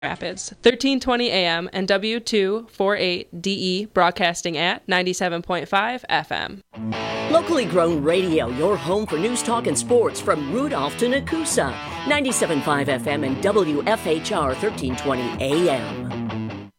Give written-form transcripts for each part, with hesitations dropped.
Rapids, 1320 AM and W248DE broadcasting at 97.5 FM. Locally grown radio, your home for news, talk, and sports from Rudolph to Nakusa. 97.5 FM and WFHR 1320 AM.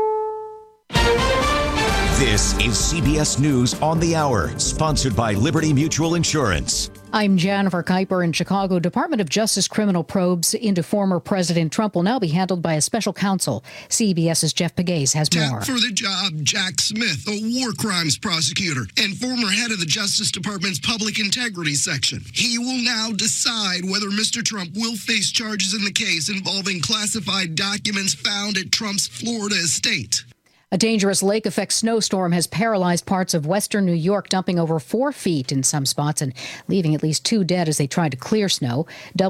This is CBS News on the Hour, sponsored by Liberty Mutual Insurance. I'm Jennifer Kuiper in Chicago. Department of Justice criminal probes into former President Trump will now be handled by a special counsel. CBS's Jeff Pegues has more. For the job, Jack Smith, a war crimes prosecutor and former head of the Justice Department's Public Integrity Section. He will now decide whether Mr. Trump will face charges in the case involving classified documents found at Trump's Florida estate. A dangerous lake-effect snowstorm has paralyzed parts of western New York, dumping over 4 feet in some spots and leaving at least 2 dead as they tried to clear snow.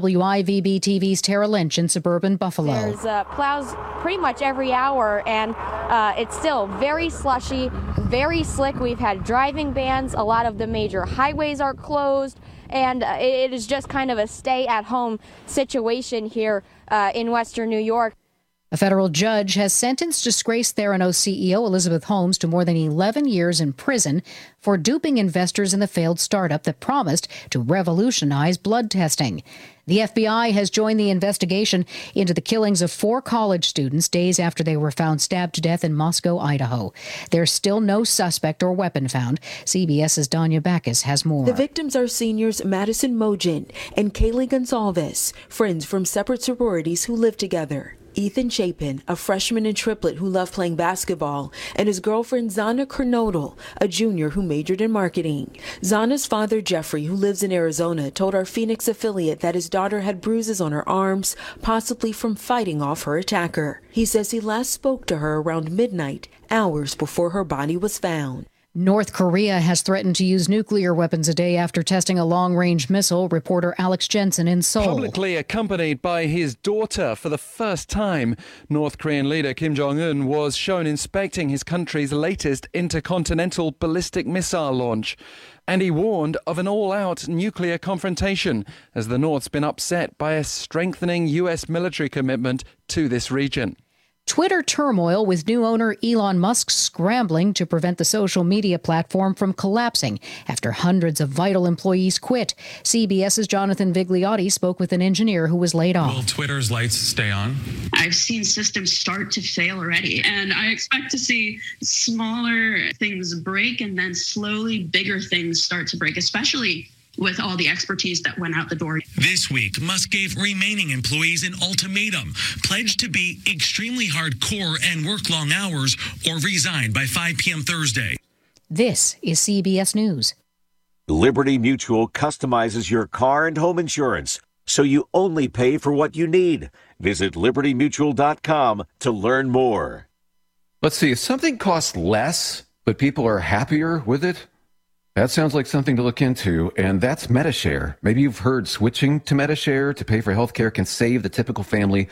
WIVB-TV's Tara Lynch in suburban Buffalo. There's plows pretty much every hour, and it's still very slushy, very slick. We've had driving bans. A lot of the major highways are closed, and it is just kind of a stay-at-home situation here in western New York. A federal judge has sentenced disgraced Theranos CEO Elizabeth Holmes to more than 11 years in prison for duping investors in the failed startup that promised to revolutionize blood testing. The FBI has joined the investigation into the killings of 4 college students days after they were found stabbed to death in Moscow, Idaho. There's still no suspect or weapon found. CBS's Danya Backus has more. The victims are seniors Madison Mogen and Kaylee Gonsalves, friends from separate sororities who live together. Ethan Chapin, a freshman and triplet who loved playing basketball, and his girlfriend Zana Kernodle, a junior who majored in marketing. Zana's father, Jeffrey, who lives in Arizona, told our Phoenix affiliate that his daughter had bruises on her arms, possibly from fighting off her attacker. He says he last spoke to her around midnight, hours before her body was found. North Korea has threatened to use nuclear weapons a day after testing a long-range missile. Reporter Alex Jensen in Seoul. Publicly accompanied by his daughter for the first time, North Korean leader Kim Jong-un was shown inspecting his country's latest intercontinental ballistic missile launch. And he warned of an all-out nuclear confrontation as the North's been upset by a strengthening U.S. military commitment to this region. Twitter turmoil with new owner Elon Musk scrambling to prevent the social media platform from collapsing after hundreds of vital employees quit. CBS's Jonathan Vigliotti spoke with an engineer who was laid off. Will Twitter's lights stay on? I've seen systems start to fail already, and I expect to see smaller things break and then slowly bigger things start to break, especially with all the expertise that went out the door. This week, Musk gave remaining employees an ultimatum, pledged to be extremely hardcore and work long hours or resign by 5 p.m. Thursday. This is CBS News. Liberty Mutual customizes your car and home insurance, so you only pay for what you need. Visit libertymutual.com to learn more. Let's see, if something costs less, but people are happier with it, that sounds like something to look into, and that's Medi-Share. Maybe you've heard switching to Medi-Share to pay for healthcare can save the typical family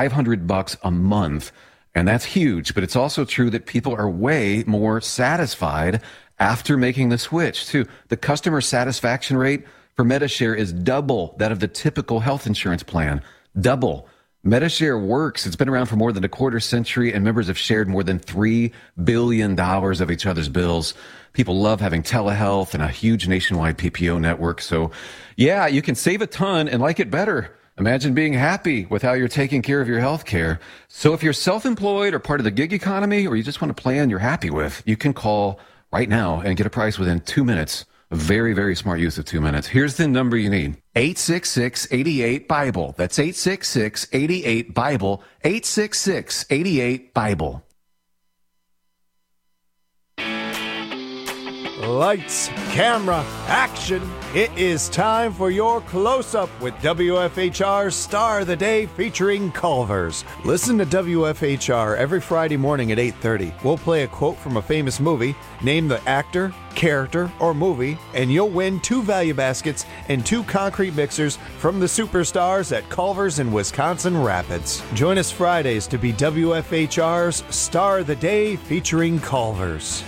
$500 a month, and that's huge. But it's also true that people are way more satisfied after making the switch, too. The customer satisfaction rate for Medi-Share is double that of the typical health insurance plan. Double. Medi-Share works. It's been around for more than a quarter century, and members have shared more than $3 billion of each other's bills. People love having telehealth and a huge nationwide PPO network. So, yeah, you can save a ton and like it better. Imagine being happy with how you're taking care of your health care. So if you're self-employed or part of the gig economy, or you just want a plan you're happy with, you can call right now and get a price within 2 minutes. A very, very smart use of 2 minutes. Here's the number you need. 866-88-BIBLE. That's 866-88-BIBLE. 866-88-BIBLE. Lights, camera, action. It is time for your close-up with WFHR's Star of the Day featuring Culver's. Listen to WFHR every Friday morning at 8:30. We'll play a quote from a famous movie, name the actor, character, or movie, and you'll win 2 value baskets and 2 concrete mixers from the superstars at Culver's in Wisconsin Rapids. Join us Fridays to be WFHR's Star of the Day featuring Culver's.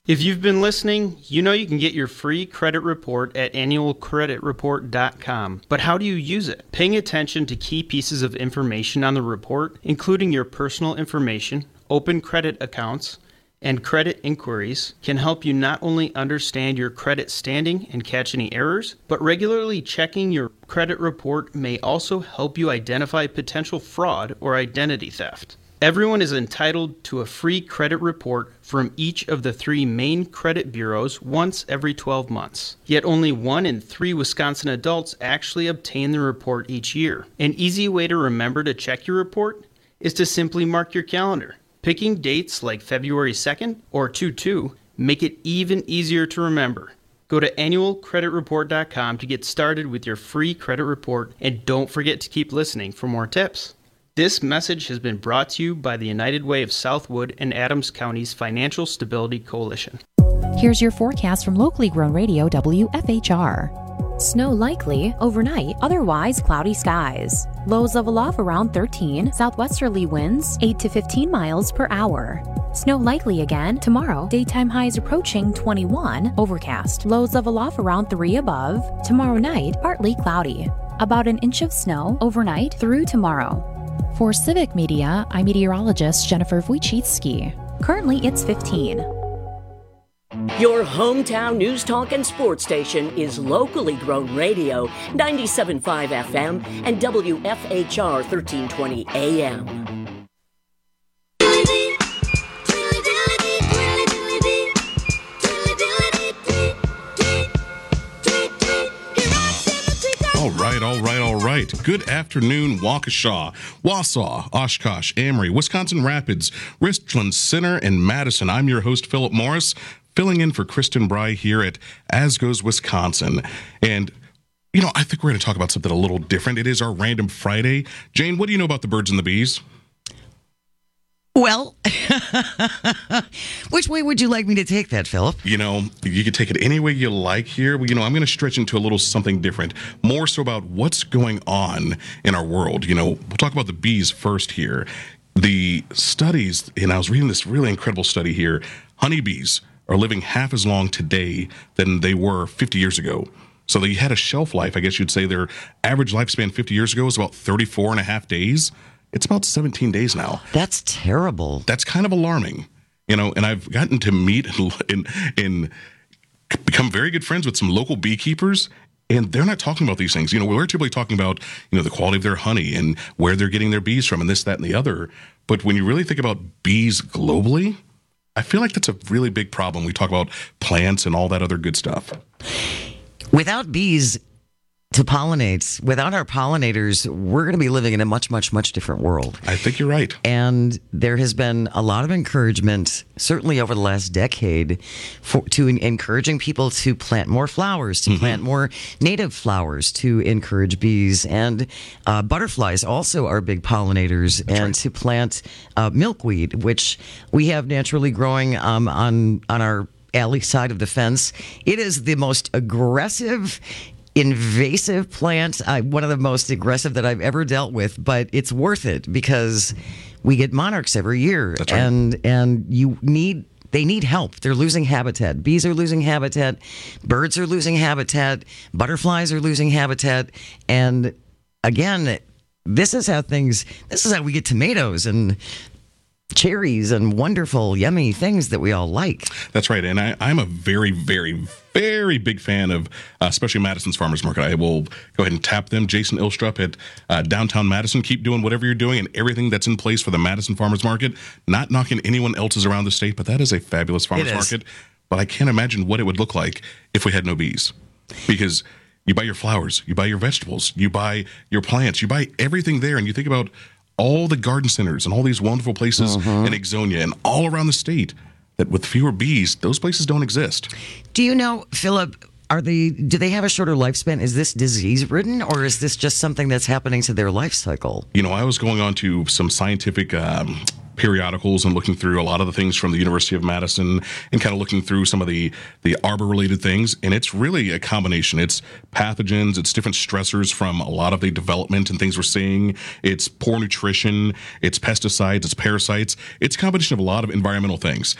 If you've been listening, you know you can get your free credit report at annualcreditreport.com. But how do you use it? Paying attention to key pieces of information on the report, including your personal information, open credit accounts, and credit inquiries, can help you not only understand your credit standing and catch any errors, but regularly checking your credit report may also help you identify potential fraud or identity theft. Everyone is entitled to a free credit report from each of the 3 main credit bureaus once every 12 months. Yet only 1 in 3 Wisconsin adults actually obtain the report each year. An easy way to remember to check your report is to simply mark your calendar. Picking dates like February 2nd or 2/2 make it even easier to remember. Go to annualcreditreport.com to get started with your free credit report, and don't forget to keep listening for more tips. This message has been brought to you by the United Way of Southwood and Adams County's Financial Stability Coalition. Here's your forecast from locally grown radio WFHR. Snow likely overnight, otherwise cloudy skies. Lows level off around 13, southwesterly winds 8 to 15 miles per hour. Snow likely again tomorrow, daytime highs approaching 21, overcast. Lows level off around 3 above. Tomorrow night, partly cloudy. About an inch of snow overnight through tomorrow. For Civic Media, I'm meteorologist Jennifer Wojcicki. Currently, it's 15. Your hometown news, talk, and sports station is locally grown radio, 97.5 FM and WFHR 1320 AM. All right. Good afternoon, Waukesha, Wausau, Oshkosh, Amory, Wisconsin Rapids, Richland Center, and Madison. I'm your host, Philip Morris, filling in for Kristen Bry here at As Goes Wisconsin. And, you know, I think we're going to talk about something a little different. It is our Random Friday. Jane, what do you know about the birds and the bees? Well, which way would you like me to take that, Philip? You know, you can take it any way you like here. You know, I'm going to stretch into a little something different, more so about what's going on in our world. You know, we'll talk about the bees first here. The studies, and I was reading this really incredible study here, honeybees are living half as long today than they were 50 years ago. So they had a shelf life, I guess you'd say their average lifespan 50 years ago was about 34 and a half days. It's about 17 days now. That's terrible. That's kind of alarming, you know, and I've gotten to meet and become very good friends with some local beekeepers, and they're not talking about these things. You know, we're typically talking about, you know, the quality of their honey and where they're getting their bees from and this, that, and the other. But when you really think about bees globally, I feel like that's a really big problem. We talk about plants and all that other good stuff. Without bees to pollinate, without our pollinators, we're going to be living in a much, much, much different world. I think you're right. And there has been a lot of encouragement, certainly over the last decade, to encouraging people to plant more flowers, to plant more native flowers, to encourage bees. And butterflies also are big pollinators. That's and right. To plant milkweed, which we have naturally growing on our alley side of the fence. It is the most aggressive, invasive plant, one of the most aggressive that I've ever dealt with, but it's worth it because we get monarchs every year. That's right. And they need help. They're losing habitat. Bees are losing habitat. Birds are losing habitat. Butterflies are losing habitat. And again, this is how we get tomatoes and cherries and wonderful, yummy things that we all like. That's right. And I'm a very, very, very big fan of especially Madison's Farmers Market. I will go ahead and tap them. Jason Ilstrup at downtown Madison. Keep doing whatever you're doing and everything that's in place for the Madison Farmers Market. Not knocking anyone else's around the state, but that is a fabulous farmers market. But I can't imagine what it would look like if we had no bees. Because you buy your flowers, you buy your vegetables, you buy your plants, you buy everything there, and you think about all the garden centers and all these wonderful places in Ixonia and all around the state that with fewer bees, those places don't exist. Do you know, Philip, do they have a shorter lifespan? Is this disease-ridden, or is this just something that's happening to their life cycle? You know, I was going on to some scientific periodicals and looking through a lot of the things from the University of Madison and kind of looking through some of the arbor-related things. And it's really a combination. It's pathogens, it's different stressors from a lot of the development and things we're seeing. It's poor nutrition, it's pesticides, it's parasites. It's a combination of a lot of environmental things.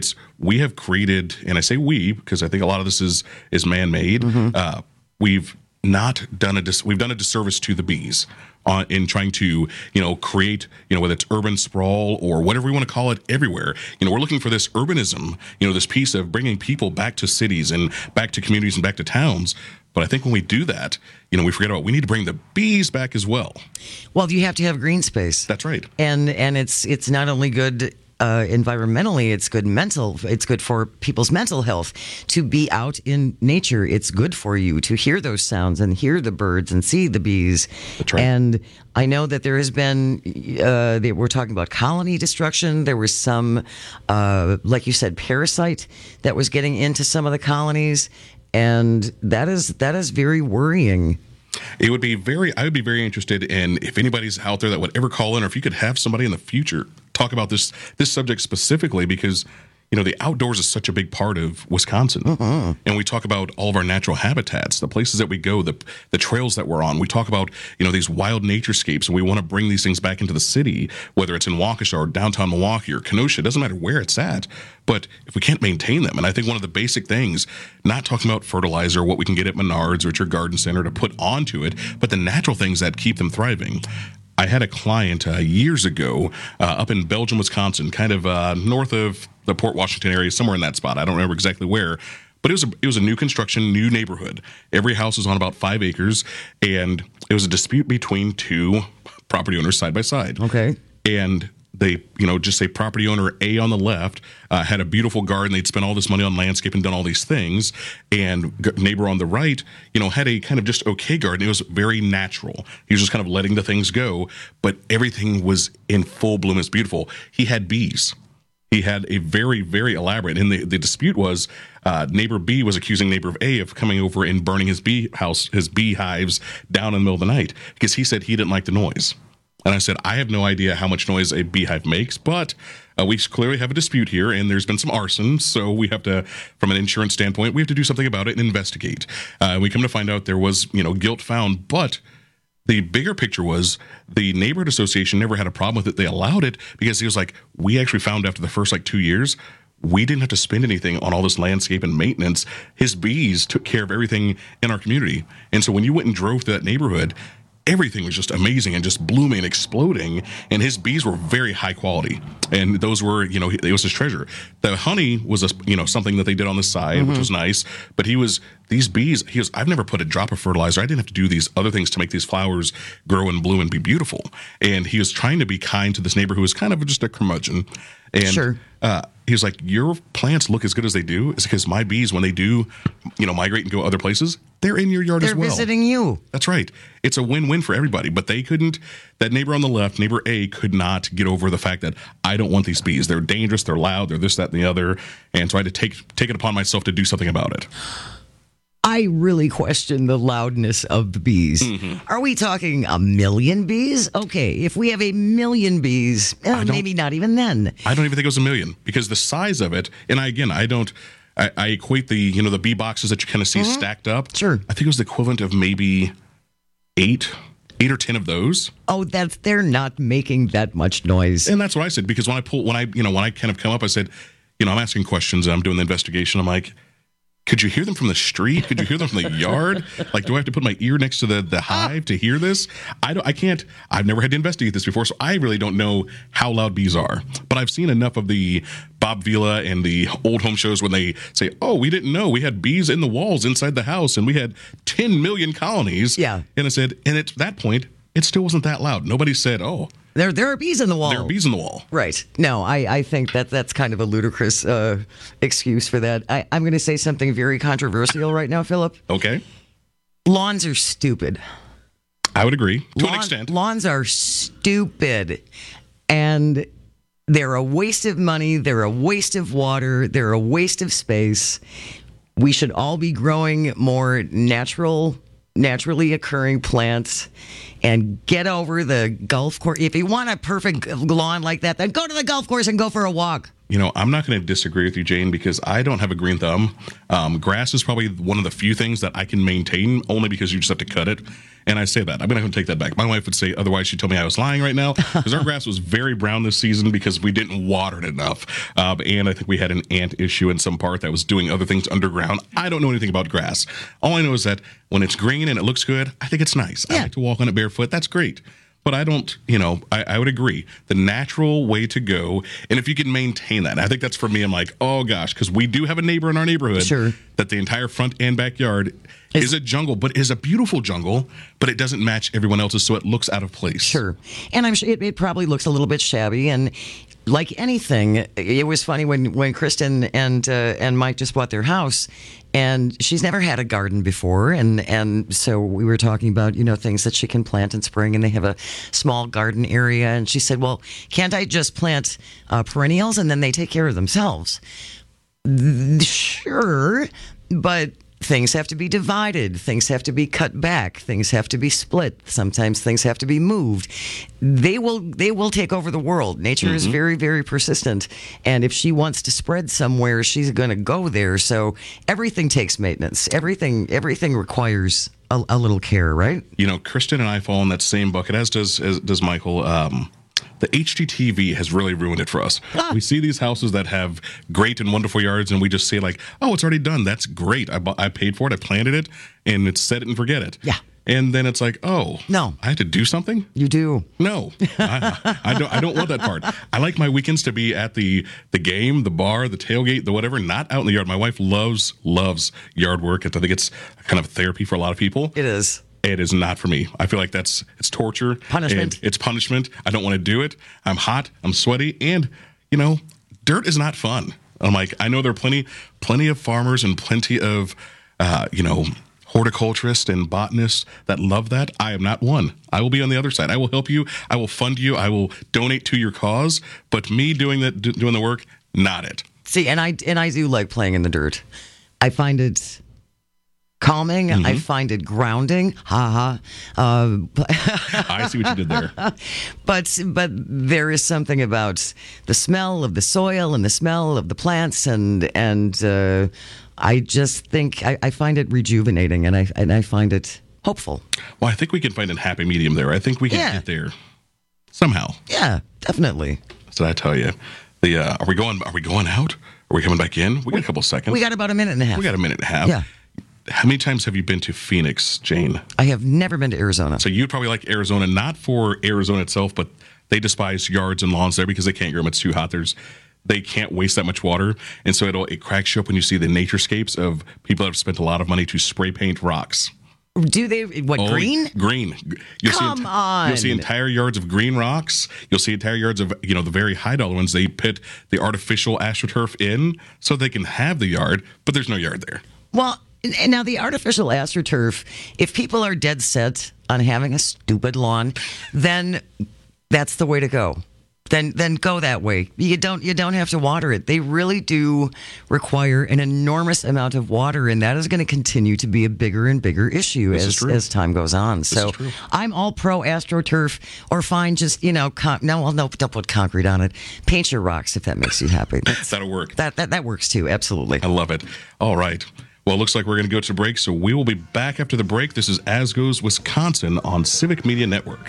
We have created, and I say we because I think a lot of this is man-made. Mm-hmm. We've done a disservice to the bees in trying to, create, whether it's urban sprawl or whatever we want to call it everywhere. We're looking for this urbanism, this piece of bringing people back to cities and back to communities and back to towns. But I think when we do that, we forget about we need to bring the bees back as well. Well, you have to have green space. That's right. And it's not only good environmentally, it's good for people's mental health to be out in nature. It's good for you to hear those sounds and hear the birds and see the bees. That's right. And I know that there has been, we're talking about colony destruction. There was some, like you said, parasite that was getting into some of the colonies. And that is very worrying. I would be very interested in if anybody's out there that would ever call in, or if you could have somebody in the future talk about this subject specifically, because the outdoors is such a big part of Wisconsin. Mm-hmm. And we talk about all of our natural habitats, the places that we go, the trails that we're on. We talk about, these wild naturescapes, and we want to bring these things back into the city, whether it's in Waukesha or downtown Milwaukee or Kenosha. It doesn't matter where it's at. But if we can't maintain them, and I think one of the basic things, not talking about fertilizer, what we can get at Menards or at your garden center to put onto it, but the natural things that keep them thriving. I had a client years ago up in Belgium, Wisconsin, kind of north of the Port Washington area, somewhere in that spot. I don't remember exactly where, but it was a new construction, new neighborhood. Every house was on about 5 acres, and it was a dispute between two property owners side by side. Okay. And they, just say property owner A on the left had a beautiful garden. They'd spent all this money on landscape and done all these things. And neighbor on the right, had a kind of just okay garden. It was very natural. He was just kind of letting the things go, but everything was in full bloom. It's beautiful. He had bees. He had a very, very elaborate, and the dispute was neighbor B was accusing neighbor A of coming over and burning his beehives down in the middle of the night because he said he didn't like the noise. And I said, I have no idea how much noise a beehive makes, but we clearly have a dispute here, and there's been some arson, so we have to, from an insurance standpoint, we have to do something about it and investigate. We come to find out there was, guilt found, but the bigger picture was the neighborhood association never had a problem with it. They allowed it because he was like, we actually found after the first 2 years, we didn't have to spend anything on all this landscape and maintenance. His bees took care of everything in our community. And so when you went and drove to that neighborhood, everything was just amazing and just blooming and exploding, and his bees were very high quality, and those were, it was his treasure. The honey was something that they did on the side, mm-hmm. which was nice, but these bees, I've never put a drop of fertilizer. I didn't have to do these other things to make these flowers grow and bloom and be beautiful. And he was trying to be kind to this neighbor who was kind of just a curmudgeon. And sure. He was like, your plants look as good as they do. It's because my bees, when they do, migrate and go other places, they're in your yard as well. They're visiting you. That's right. It's a win-win for everybody. But they couldn't, that neighbor on the left, neighbor A, could not get over the fact that I don't want these bees. They're dangerous, they're loud, they're this, that, and the other. And so I had to take it upon myself to do something about it. I really question the loudness of the bees. Mm-hmm. Are we talking 1 million bees? Okay, if we have 1 million bees, maybe not even then. I don't even think it was 1 million because the size of it, and I equate the bee boxes that you kind of see mm-hmm. stacked up. Sure. I think it was the equivalent of maybe 8 or 10 of those. Oh, they're not making that much noise. And that's what I said, because when I kind of come up, I said, I'm asking questions and I'm doing the investigation. I'm like, could you hear them from the street? Could you hear them from the yard? Like, do I have to put my ear next to the hive to hear this? I can't. I've never had to investigate this before, so I really don't know how loud bees are. But I've seen enough of the Bob Vila and the old home shows when they say, oh, we didn't know we had bees in the walls inside the house and we had 10 million colonies. Yeah. And I said, and at that point, it still wasn't that loud. Nobody said, oh. There are bees in the wall. There are bees in the wall. Right. No, I think that's kind of a ludicrous excuse for that. I'm going to say something very controversial right now, Philip. Okay. Lawns are stupid. I would agree to an extent. Lawns are stupid. And they're a waste of money. They're a waste of water. They're a waste of space. We should all be growing more naturally occurring plants and get over the golf course. If you want a perfect lawn like that, then go to the golf course and go for a walk. You know, I'm not going to disagree with you, Jane, because I don't have a green thumb. Grass is probably one of the few things that I can maintain, only because you just have to cut it. And I say that. I'm not going to take that back. My wife would say, otherwise she'd tell me I was lying right now, because our grass was very brown this season because we didn't water it enough. And I think we had an ant issue in some part that was doing other things underground. I don't know anything about grass. All I know is that when it's green and it looks good, I think it's nice. I like to walk on it barefoot. That's great. But I don't, I would agree. The natural way to go, and if you can maintain that, I think that's for me, I'm like, oh gosh, because we do have a neighbor in our neighborhood that the entire front and backyard is a jungle, but is a beautiful jungle, but it doesn't match everyone else's, so it looks out of place. Sure. And I'm sure it probably looks a little bit shabby, and like anything, it was funny when Kristen and Mike just bought their house, and she's never had a garden before, and so we were talking about, things that she can plant in spring, and they have a small garden area, and she said, well, can't I just plant perennials and then they take care of themselves? Sure, but things have to be divided. Things have to be cut back. Things have to be split. Sometimes things have to be moved. They will take over the world. Nature is very, very persistent. And if she wants to spread somewhere, she's going to go there. So everything takes maintenance. Everything requires a little care, right? Kristen and I fall in that same bucket, as does Michael. The HGTV has really ruined it for us. We see these houses that have great and wonderful yards, and we just say like, oh, it's already done. That's great. I paid for it. I planted it, and it's set it and forget it. Yeah. And then it's like, oh, no, I have to do something? You do. No, I don't want that part. I like my weekends to be at the game, the bar, the tailgate, the whatever, not out in the yard. My wife loves yard work. I think it's kind of therapy for a lot of people. It is. It is not for me. I feel like it's torture. Punishment. It's punishment. I don't want to do it. I'm hot. I'm sweaty. And, dirt is not fun. I'm like, I know there are plenty of farmers and plenty of, horticulturists and botanists that love that. I am not one. I will be on the other side. I will help you. I will fund you. I will donate to your cause. But me doing the work, not it. See, and I do like playing in the dirt. I find it calming. I find it grounding. I see what you did there. But there is something about the smell of the soil and the smell of the plants, and I just think I find it rejuvenating, and I find it hopeful. Well, I think we can find a happy medium there. I think we can get there somehow. Yeah, definitely. So I tell you, are we going out? Are we coming back in? We got a couple seconds. We got about a minute and a half. We got a minute and a half. Yeah. How many times have you been to Phoenix, Jane? I have never been to Arizona. So you'd probably like Arizona, not for Arizona itself, but they despise yards and lawns there because they can't grow them. It's too hot. They can't waste that much water. And so it cracks you up when you see the naturescapes of people that have spent a lot of money to spray paint rocks. Do they? Green? Green. Come on. You'll see entire yards of green rocks. You'll see entire yards of, the very high dollar ones. They put the artificial AstroTurf in so they can have the yard, but there's no yard there. Well, and now the artificial AstroTurf, if people are dead set on having a stupid lawn, then that's the way to go. Then go that way. You don't have to water it. They really do require an enormous amount of water, and that is going to continue to be a bigger and bigger issue as time goes on. So I'm all pro AstroTurf, or fine, just don't put concrete on it. Paint your rocks if that makes you happy. That'll work. That works too. Absolutely. I love it. All right. Well, it looks like we're going to go to break, so we will be back after the break. This is As Goes Wisconsin on Civic Media Network.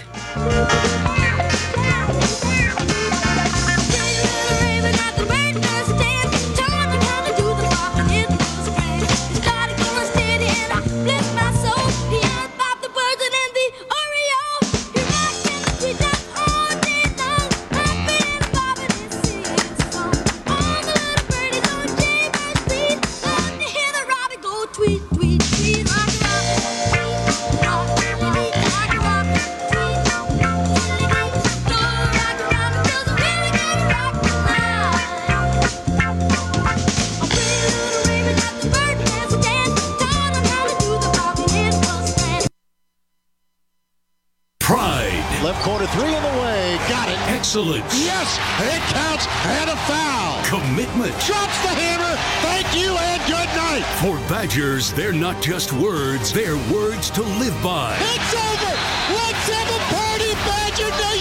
Excellence. Yes, it counts, and a foul. Commitment. Drops the hammer. Thank you and good night. For Badgers, they're not just words, they're words to live by. It's over. Let's have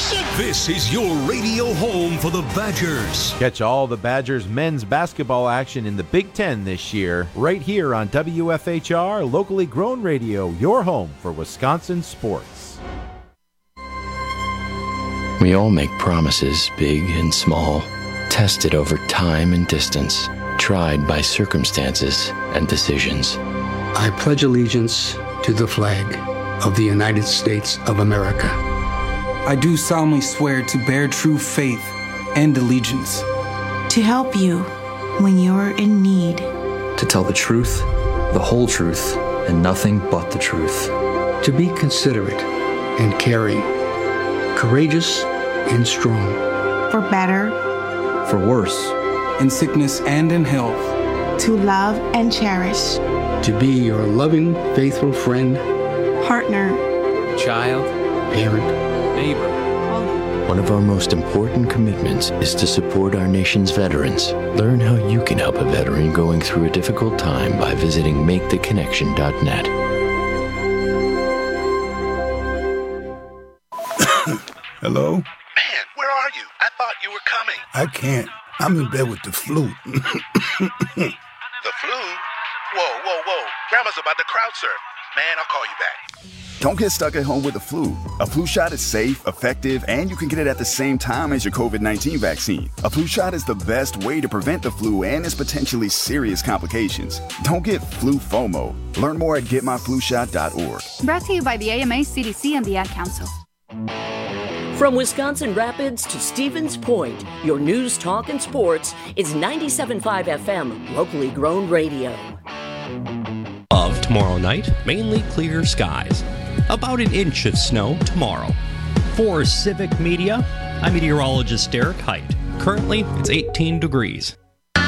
Nation! This is your radio home for the Badgers. Catch all the Badgers men's basketball action in the Big Ten this year, right here on WFHR, locally grown radio, your home for Wisconsin sports. We all make promises, big and small, tested over time and distance, tried by circumstances and decisions. I pledge allegiance to the flag of the United States of America. I do solemnly swear to bear true faith and allegiance. To help you when you're in need. To tell the truth, the whole truth, and nothing but the truth. To be considerate and caring, courageous and strong. For better. For worse. In sickness and in health. To love and cherish. To be your loving, faithful friend. Partner. Child. Parent. Neighbor. One of our most important commitments is to support our nation's veterans. Learn how you can help a veteran going through a difficult time by visiting maketheconnection.net. Hello? Man, where are you? I thought you were coming. I can't. I'm in bed with the flu. The flu? Whoa. Grandma's about to crowd surf. Man, I'll call you back. Don't get stuck at home with the flu. A flu shot is safe, effective, and you can get it at the same time as your COVID-19 vaccine. A flu shot is the best way to prevent the flu and its potentially serious complications. Don't get flu FOMO. Learn more at getmyflushot.org. Brought to you by the AMA, CDC, and the Ad Council. From Wisconsin Rapids to Stevens Point, your news, talk, and sports is 97.5 FM, locally grown radio. Of tomorrow night, mainly clear skies. About an inch of snow tomorrow. For Civic Media, I'm meteorologist Derek Height. Currently, it's 18 degrees.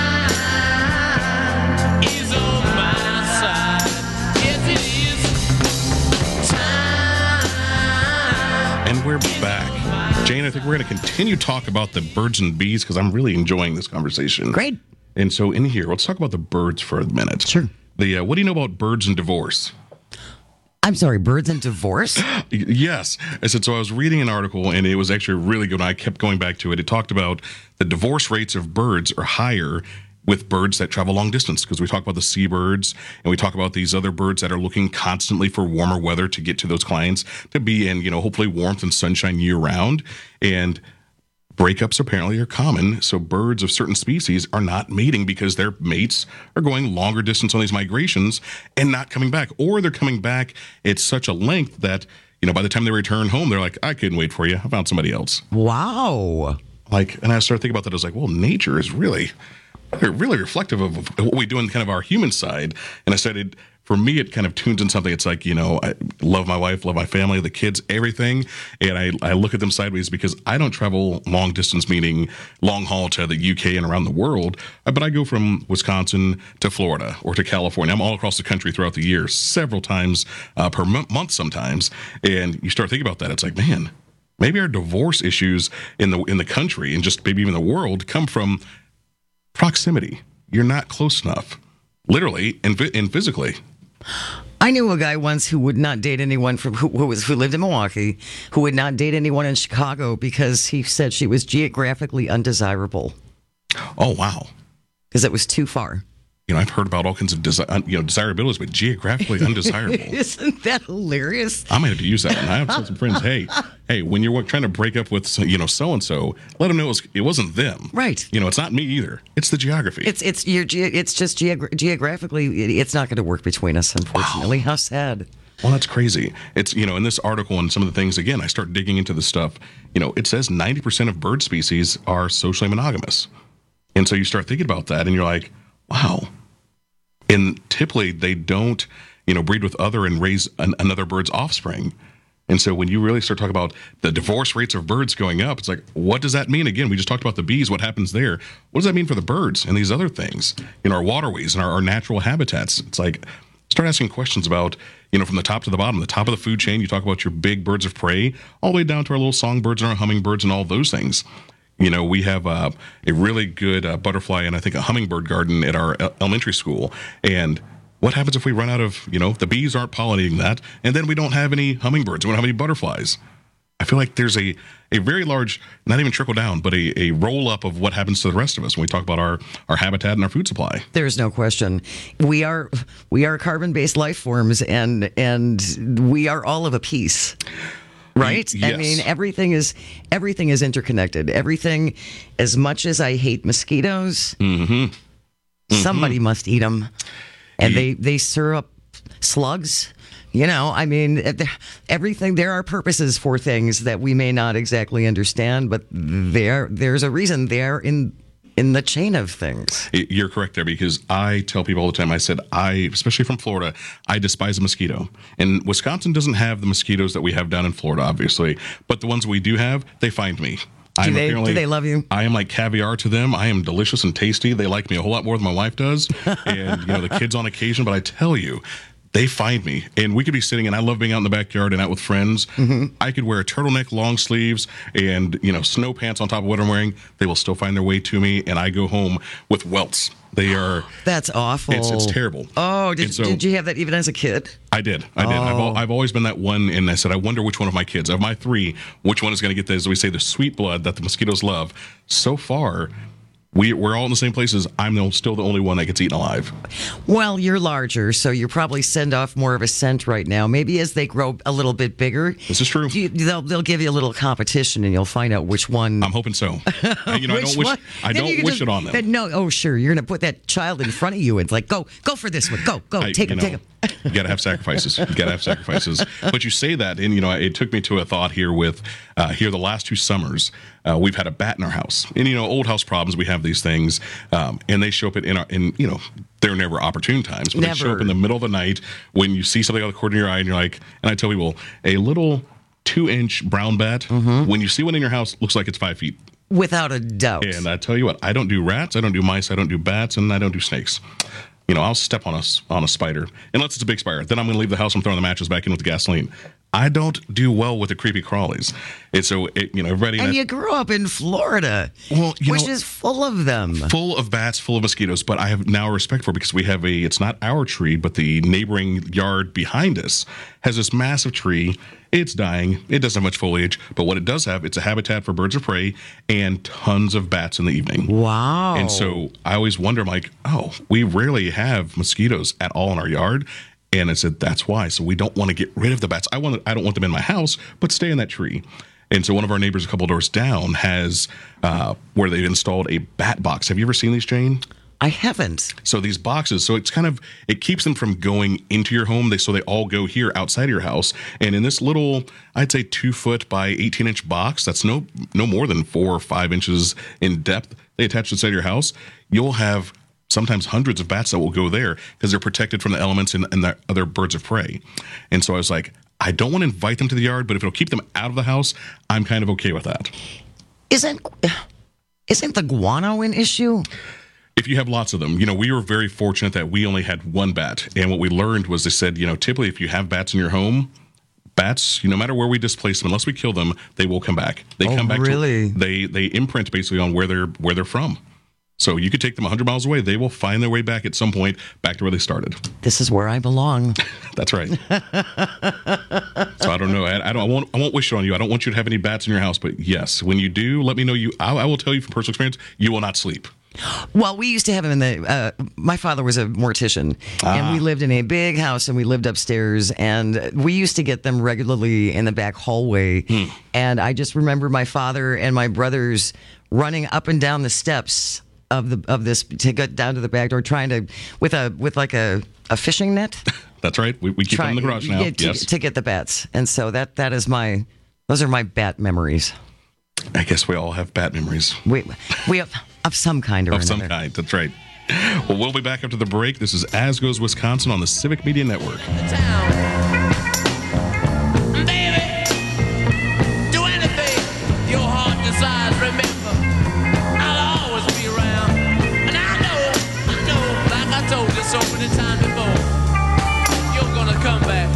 And we're back. Jane, I think we're going to continue to talk about the birds and bees because I'm really enjoying this conversation. Great. And so in here, let's talk about the birds for a minute. Sure. What do you know about birds and divorce? I'm sorry, birds and divorce? Yes. I said, so I was reading an article, and it was actually really good. I kept going back to it. It talked about the divorce rates of birds are higher with birds that travel long distance, because we talk about the seabirds, and we talk about these other birds that are looking constantly for warmer weather to get to those clients, to be in, hopefully warmth and sunshine year-round. And breakups apparently are common, so birds of certain species are not mating because their mates are going longer distance on these migrations and not coming back. Or they're coming back at such a length that, by the time they return home, they're like, I couldn't wait for you. I found somebody else. Wow. And I started thinking about that. I was like, well, nature is really reflective of what we do in kind of our human side. And I started, for me, it kind of tunes in something. It's like, I love my wife, love my family, the kids, everything. And I look at them sideways because I don't travel long distance, meaning long haul to the UK and around the world. But I go from Wisconsin to Florida or to California. I'm all across the country throughout the year, several times per month sometimes. And you start thinking about that. It's like, man, maybe our divorce issues in the country and just maybe even the world come from proximity. You're not close enough, literally and physically. I knew a guy once who would not date anyone who lived in Milwaukee, who would not date anyone in Chicago because he said she was geographically undesirable. Oh, wow. Because it was too far. I've heard about all kinds of desirabilities, but geographically undesirable. Isn't that hilarious? I might have to use that one. I have some friends. Hey, when you're trying to break up with so and so, let them know it wasn't them. Right. It's not me either. It's the geography. It's just geographically, it's not going to work between us. Unfortunately, wow. How sad. Well, that's crazy. It's in this article and some of the things. Again, I start digging into the stuff. It says 90% of bird species are socially monogamous, and so you start thinking about that, and you're like, wow. And typically they don't, breed with other and raise another bird's offspring. And so when you really start talking about the divorce rates of birds going up, it's like, what does that mean? Again, we just talked about the bees, what happens there. What does that mean for the birds and these other things in our waterways and our natural habitats? It's like, start asking questions about, from the top to the bottom, the top of the food chain. You talk about your big birds of prey, all the way down to our little songbirds and our hummingbirds and all those things. We have a really good butterfly and I think a hummingbird garden at our elementary school. And what happens if we run out of, the bees aren't pollinating that, and then we don't have any hummingbirds, we don't have any butterflies? I feel like there's a very large, not even trickle down, but a roll up of what happens to the rest of us when we talk about our habitat and our food supply. There's no question. We are carbon-based life forms, and we are all of a piece. Right? Yes. I mean, everything is interconnected. Everything, as much as I hate mosquitoes, somebody must eat them. And they stir up slugs. I mean, everything, there are purposes for things that we may not exactly understand, but there's a reason they're in the chain of things. You're correct there, because I tell people all the time, I said, especially from Florida, I despise a mosquito. And Wisconsin doesn't have the mosquitoes that we have down in Florida, obviously, but the ones we do have, they find me. Do they love you? I am like caviar to them. I am delicious and tasty. They like me a whole lot more than my wife does. And, the kids on occasion, but I tell you, they find me, and we could be sitting, and I love being out in the backyard and out with friends. I could wear a turtleneck, long sleeves, and snow pants on top of what I'm wearing. They will still find their way to me, and I go home with welts. They are. That's awful. It's terrible. Oh, did you have that even as a kid? I did. I've always been that one, and I said, I wonder which one of my kids, of my three, which one is going to get as we say, the sweet blood that the mosquitoes love. So far, we're all in the same places. I'm still the only one that gets eaten alive. Well, you're larger, so you probably send off more of a scent right now. Maybe as they grow a little bit bigger. This is true. They'll give you a little competition, and you'll find out which one. I'm hoping so. I don't wish it on them. No, oh sure, you're going to put that child in front of you, and it's like, go for this one, go, take him. You got to have sacrifices. But you say that, and it took me to a thought here with the last 2 summers. We've had a bat in our house, and old house problems. We have these things, and they show up they're never opportune times, but they show up in the middle of the night when you see something out of the corner of your eye, and you're like, and I tell people, a little 2-inch brown bat, when you see one in your house, looks like it's 5 feet. Without a doubt. And I tell you what, I don't do rats, I don't do mice, I don't do bats, and I don't do snakes. I'll step on a spider, unless it's a big spider. Then I'm going to leave the house. I'm throwing the matches back in with the gasoline. I don't do well with the creepy crawlies. And so, everybody... And you grew up in Florida, which is full of them. Full of bats, full of mosquitoes. But I have now respect for it because we have it's not our tree, but the neighboring yard behind us has this massive tree. It's dying. It doesn't have much foliage. But what it does have, it's a habitat for birds of prey and tons of bats in the evening. Wow. And so I always wonder, I'm like, we rarely have mosquitoes at all in our yard. And I said, that's why. So we don't want to get rid of the bats. I don't want them in my house, but stay in that tree. And so one of our neighbors a couple doors down has where they've installed a bat box. Have you ever seen these, Jane? I haven't. So these boxes, so it's it keeps them from going into your home. So they all go here outside of your house. And in this little, I'd say 2-foot by 18-inch box, that's no more than 4 or 5 inches in depth, they attach inside your house. You'll have sometimes hundreds of bats that will go there because they're protected from the elements and the other birds of prey. And so I was like, I don't want to invite them to the yard, but if it'll keep them out of the house, I'm kind of okay with that. Isn't the guano an issue? If you have lots of them, we were very fortunate that we only had one bat. And what we learned was they said, typically if you have bats in your home, bats, no matter where we displace them, unless we kill them, they will come back. They come back. Really? They imprint basically on where they're from. So you could take them 100 miles away. They will find their way back at some point, back to where they started. This is where I belong. That's right. So I don't know. I won't wish it on you. I don't want you to have any bats in your house. But yes, when you do, let me know. I will tell you from personal experience, you will not sleep. Well, we used to have him in my father was a mortician, and we lived in a big house, and we lived upstairs, and we used to get them regularly in the back hallway. And I just remember my father and my brothers running up and down the steps of this to get down to the back door, trying to with a fishing net. That's right. We keep them in the garage now. To get the bats, and so those are my bat memories. I guess we all have bat memories. We have of some kind or another. Of some kind. That's right. Well, we'll be back after the break. This is As Goes Wisconsin on the Civic Media Network. So many times before, you're gonna come back.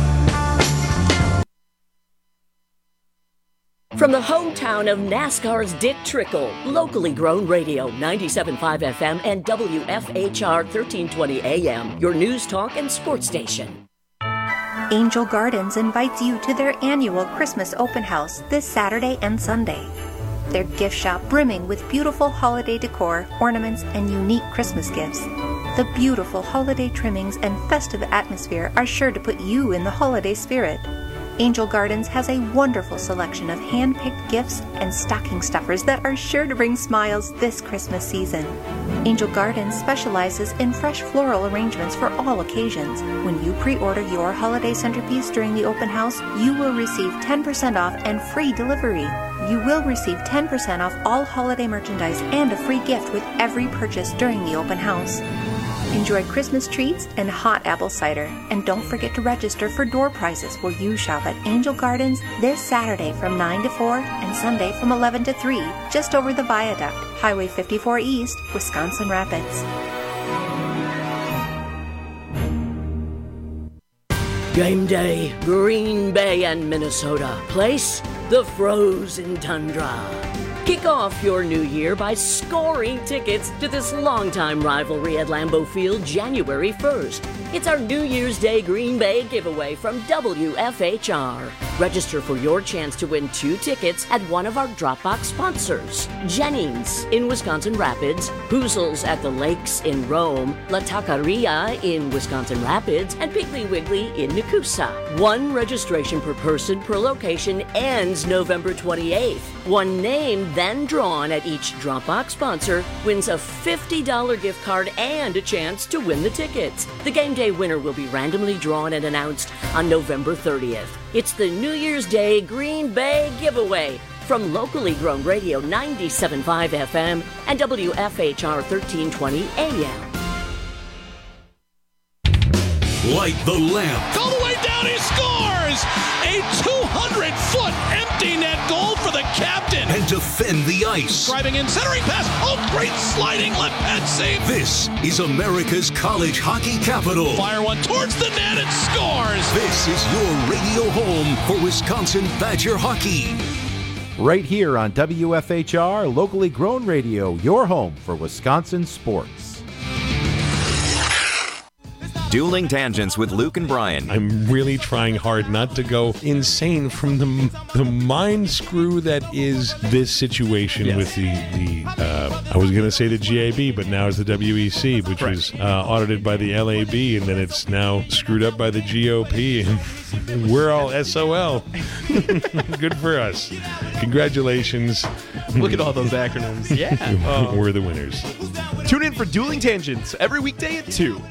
From the hometown of NASCAR's Dick Trickle, locally grown radio, 97.5 FM and WFHR 1320 AM, your news, talk, and sports station. Angel Gardens invites you to their annual Christmas open house this Saturday and Sunday. Their gift shop brimming with beautiful holiday decor, ornaments, and unique Christmas gifts. The beautiful holiday trimmings and festive atmosphere are sure to put you in the holiday spirit. Angel Gardens has a wonderful selection of hand-picked gifts and stocking stuffers that are sure to bring smiles this Christmas season. Angel Gardens specializes in fresh floral arrangements for all occasions. When you pre-order your holiday centerpiece during the open house, you will receive 10% off and free delivery. You will receive 10% off all holiday merchandise and a free gift with every purchase during the open house. Enjoy Christmas treats and hot apple cider. And don't forget to register for door prizes while you shop at Angel Gardens this Saturday from 9 to 4 and Sunday from 11 to 3, just over the viaduct, Highway 54 East, Wisconsin Rapids. Game day, Green Bay and Minnesota. Place, the frozen tundra. Kick off your new year by scoring tickets to this longtime rivalry at Lambeau Field January 1st. It's our New Year's Day Green Bay giveaway from WFHR. Register for your chance to win 2 tickets at one of our Dropbox sponsors. Jennings in Wisconsin Rapids, Hoozles at the Lakes in Rome, La Taqueria in Wisconsin Rapids, and Piggly Wiggly in Nakusa. 1 registration per person per location ends November 28th. 1 name then drawn at each Dropbox sponsor wins a $50 gift card and a chance to win the tickets. The game day winner will be randomly drawn and announced on November 30th. It's the New Year's Day Green Bay giveaway from locally grown radio 97.5 FM and WFHR 1320 AM. Light the lamp. All the way down, he scores! A 200-foot empty net goal for the captain. And defend the ice. Driving in, centering pass. Oh, great sliding left pad save. This is America's college hockey capital. Fire one towards the net and scores. This is your radio home for Wisconsin Badger hockey. Right here on WFHR, locally grown radio, your home for Wisconsin sports. Dueling Tangents with Luke and Brian. I'm really trying hard not to go insane from the mind screw that is this situation with the I was going to say the GAB, but now it's the WEC, which was audited by the LAB, and then it's now screwed up by the GOP, and we're all SOL. Good for us. Congratulations. Look at all those acronyms. Yeah. We're the winners. Tune in for Dueling Tangents every weekday at 2.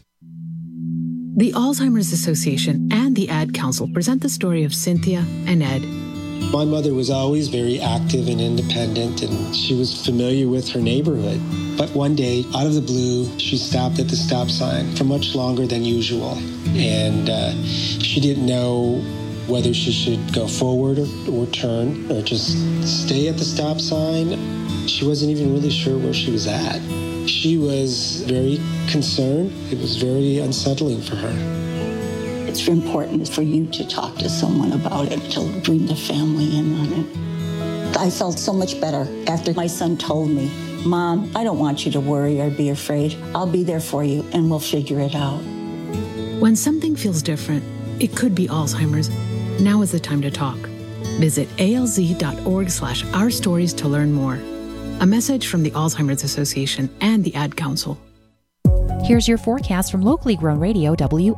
The Alzheimer's Association and the Ad Council present the story of Cynthia and Ed. My mother was always very active and independent, and she was familiar with her neighborhood. But one day, out of the blue, she stopped at the stop sign for much longer than usual. And she didn't know whether she should go forward or turn or just stay at the stop sign. She wasn't even really sure where she was at. She was very concerned. It was very unsettling for her. It's important for you to talk to someone about it, to bring the family in on it. I felt so much better after my son told me, Mom, I don't want you to worry or be afraid. I'll be there for you and we'll figure it out. When something feels different, it could be Alzheimer's. Now is the time to talk. Visit alz.org/ourstories to learn more. A message from the Alzheimer's Association and the Ad Council. Here's your forecast from locally grown radio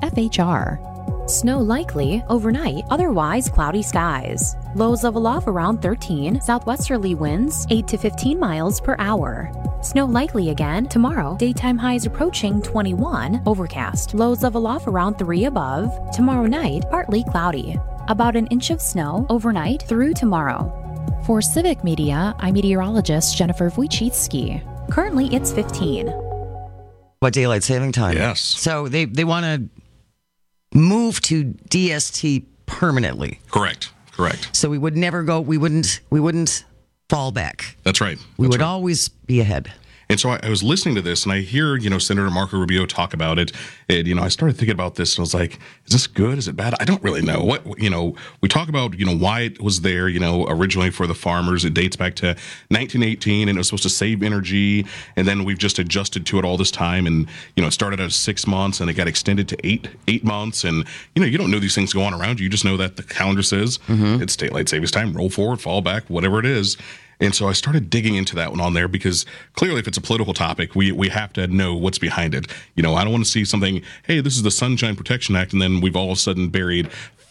WFHR. Snow likely overnight, otherwise cloudy skies. Lows level off around 13, southwesterly winds 8 to 15 miles per hour. Snow likely again tomorrow, daytime highs approaching 21, overcast. Lows level off around 3 above. Tomorrow night, partly cloudy. About an inch of snow overnight through tomorrow. For Civic Media, I'm meteorologist Jennifer Wojcicki. Currently, it's 15. What, daylight saving time? Yes. So they want to move to DST permanently. Correct. So we would never go. We wouldn't fall back. That's right. We would always be ahead. And so I was listening to this, and I hear, Senator Marco Rubio talk about it. And, I started thinking about this, and I was like, is this good? Is it bad? I don't really know. We talk about, why it was there, originally for the farmers. It dates back to 1918, and it was supposed to save energy. And then we've just adjusted to it all this time. And, it started at 6 months, and it got extended to eight months. And, you don't know these things go on around you. You just know that the calendar says it's daylight savings time, roll forward, fall back, whatever it is. And so I started digging into that one on there because clearly if it's a political topic, we have to know what's behind it. I don't want to see something, hey, this is the Sunshine Protection Act, and then we've all of a sudden buried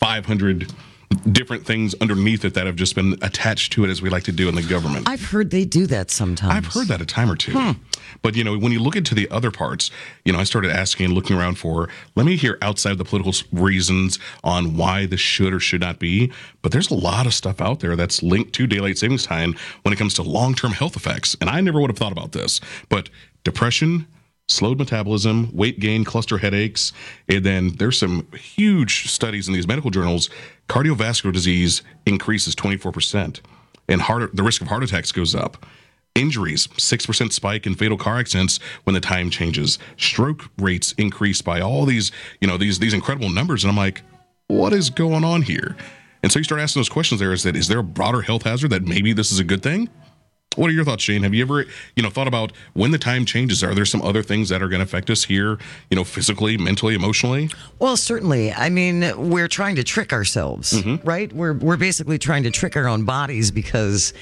500 different things underneath it that have just been attached to it, as we like to do in the government. I've heard they do that sometimes. I've heard that a time or two. But, when you look into the other parts, I started asking and looking around let me hear outside of the political reasons on why this should or should not be. But there's a lot of stuff out there that's linked to daylight savings time when it comes to long-term health effects. And I never would have thought about this. But depression, slowed metabolism, weight gain, cluster headaches, and then there's some huge studies in these medical journals. Cardiovascular disease increases 24%, and the risk of heart attacks goes up. Injuries, 6% spike in fatal car accidents when the time changes. Stroke rates increase by all these, these incredible numbers. And I'm like, what is going on here? And so you start asking those questions there. Is there a broader health hazard that maybe this is a good thing? What are your thoughts, Shane? Have you ever, thought about when the time changes, are there some other things that are going to affect us here, physically, mentally, emotionally? Well, certainly. I mean, we're trying to trick ourselves, right? We're basically trying to trick our own bodies because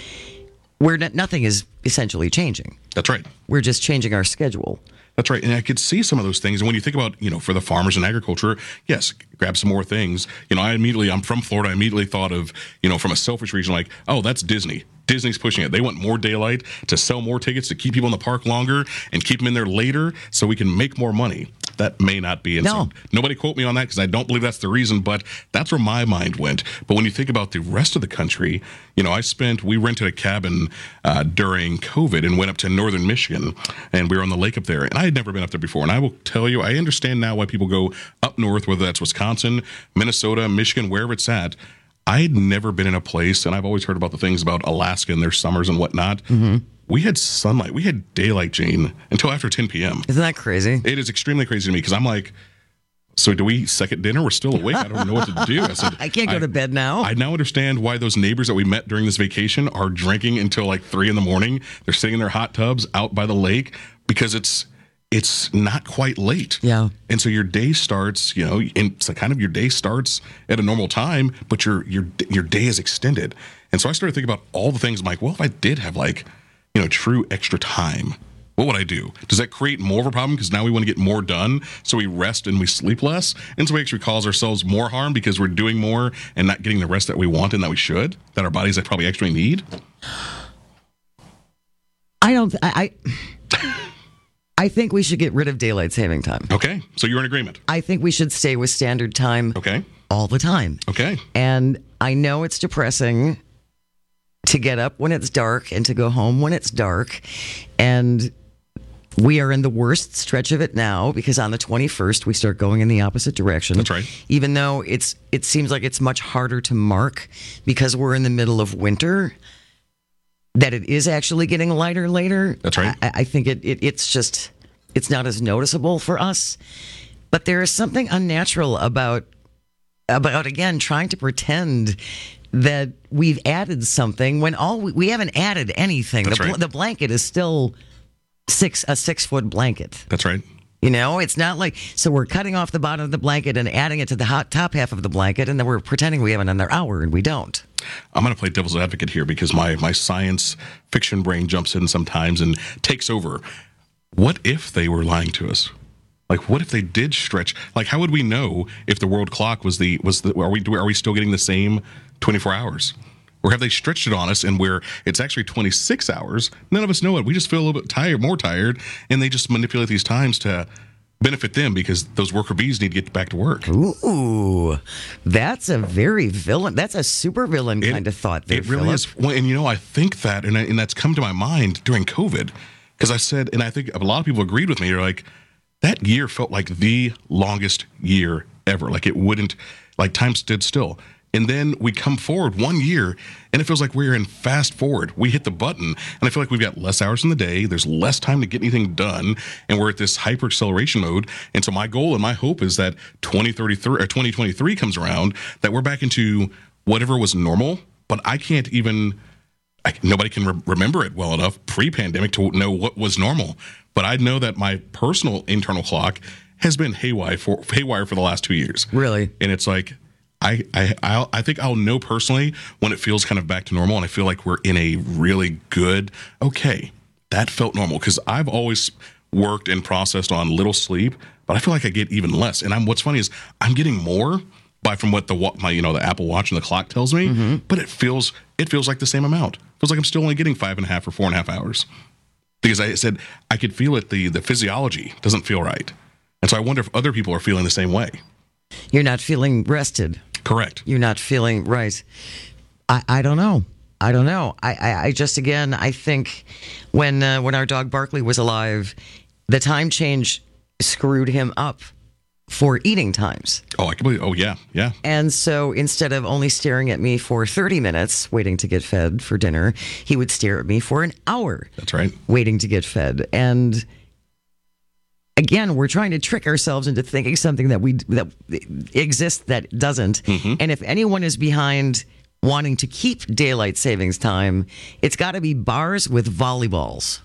nothing is essentially changing. That's right. We're just changing our schedule. That's right. And I could see some of those things. And when you think about, for the farmers and agriculture, yes, grab some more things. I'm from Florida. I immediately thought of, from a selfish region, like, oh, that's Disney. Disney's pushing it. They want more daylight to sell more tickets, to keep people in the park longer and keep them in there later so we can make more money. That may not be. And so nobody quote me on that because I don't believe that's the reason, but that's where my mind went. But when you think about the rest of the country, we rented a cabin during COVID and went up to northern Michigan, and we were on the lake up there. And I had never been up there before. And I will tell you, I understand now why people go up north, whether that's Wisconsin, Minnesota, Michigan, wherever it's at. I had never been in a place, and I've always heard about the things about Alaska and their summers and whatnot. We had sunlight. We had daylight, Jane, until after 10 p.m. Isn't that crazy? It is extremely crazy to me because I'm like, so do we second dinner? We're still awake. I don't know what to do. I said, I can't go to bed now. I now understand why those neighbors that we met during this vacation are drinking until like 3 a.m. They're sitting in their hot tubs out by the lake because it's not quite late. Yeah. And so your day starts, it's kind of your day starts at a normal time, but your day is extended. And so I started thinking about all the things. I'm like, well, if I did have true extra time, what would I do? Does that create more of a problem because now we want to get more done, so we rest and we sleep less? And so we actually cause ourselves more harm because we're doing more and not getting the rest that we want and that we should, that our bodies probably actually need? I think we should get rid of daylight saving time. Okay, so you're in agreement. I think we should stay with standard time all the time. Okay. And I know it's depressing to get up when it's dark and to go home when it's dark. And we are in the worst stretch of it now because on the 21st, we start going in the opposite direction. That's right. Even though it seems like it's much harder to mark because we're in the middle of winter, that it is actually getting lighter later. That's right. I think it's not as noticeable for us. But there is something unnatural about again, trying to pretend that we've added something when we haven't added anything. That's right. The blanket is still a 6-foot blanket. That's right. It's not like, so we're cutting off the bottom of the blanket and adding it to the top half of the blanket, and then we're pretending we have another hour, and we don't. I'm going to play devil's advocate here because my science fiction brain jumps in sometimes and takes over. What if they were lying to us? Like, what if they did stretch? Like, how would we know if the world clock are we still getting the same 24 hours? Or have they stretched it on us and where it's actually 26 hours? None of us know it. We just feel a little bit more tired, and they just manipulate these times to benefit them because those worker bees need to get back to work. Ooh, that's a super villain kind of thought there, It really is. Well, and I think that, and that's come to my mind during COVID, because I said, and I think a lot of people agreed with me, they're like, that year felt like the longest year ever. Like it wouldn't, like time stood still. And then we come forward 1 year, and it feels like we're in fast forward. We hit the button, and I feel like we've got less hours in the day. There's less time to get anything done, and we're at this hyper acceleration mode. And so my goal and my hope is that 2033 or 2023 comes around, that we're back into whatever was normal. But I can't even. Nobody can remember it well enough pre-pandemic to know what was normal. But I know that my personal internal clock has been haywire for the last 2 years. Really? And it's like, I think I'll know personally when it feels kind of back to normal, and I feel like we're in a really good, okay, that felt normal. Because I've always worked and processed on little sleep, but I feel like I get even less. And what's funny is I'm getting more from what the Apple Watch and the clock tells me, but it feels like the same amount. It feels like I'm still only getting 5.5 or 4.5 hours. Because I said I could feel it, the physiology doesn't feel right. And so I wonder if other people are feeling the same way. You're not feeling rested. Correct. You're not feeling right. I don't know. I just, again, I think when our dog Barkley was alive, the time change screwed him up for eating times. Oh, I can believe. Oh, yeah. And so instead of only staring at me for 30 minutes waiting to get fed for dinner, he would stare at me for an hour. That's right. Waiting to get fed. And again, we're trying to trick ourselves into thinking something that exists that doesn't. And if anyone is behind wanting to keep daylight savings time, it's got to be bars with volleyballs.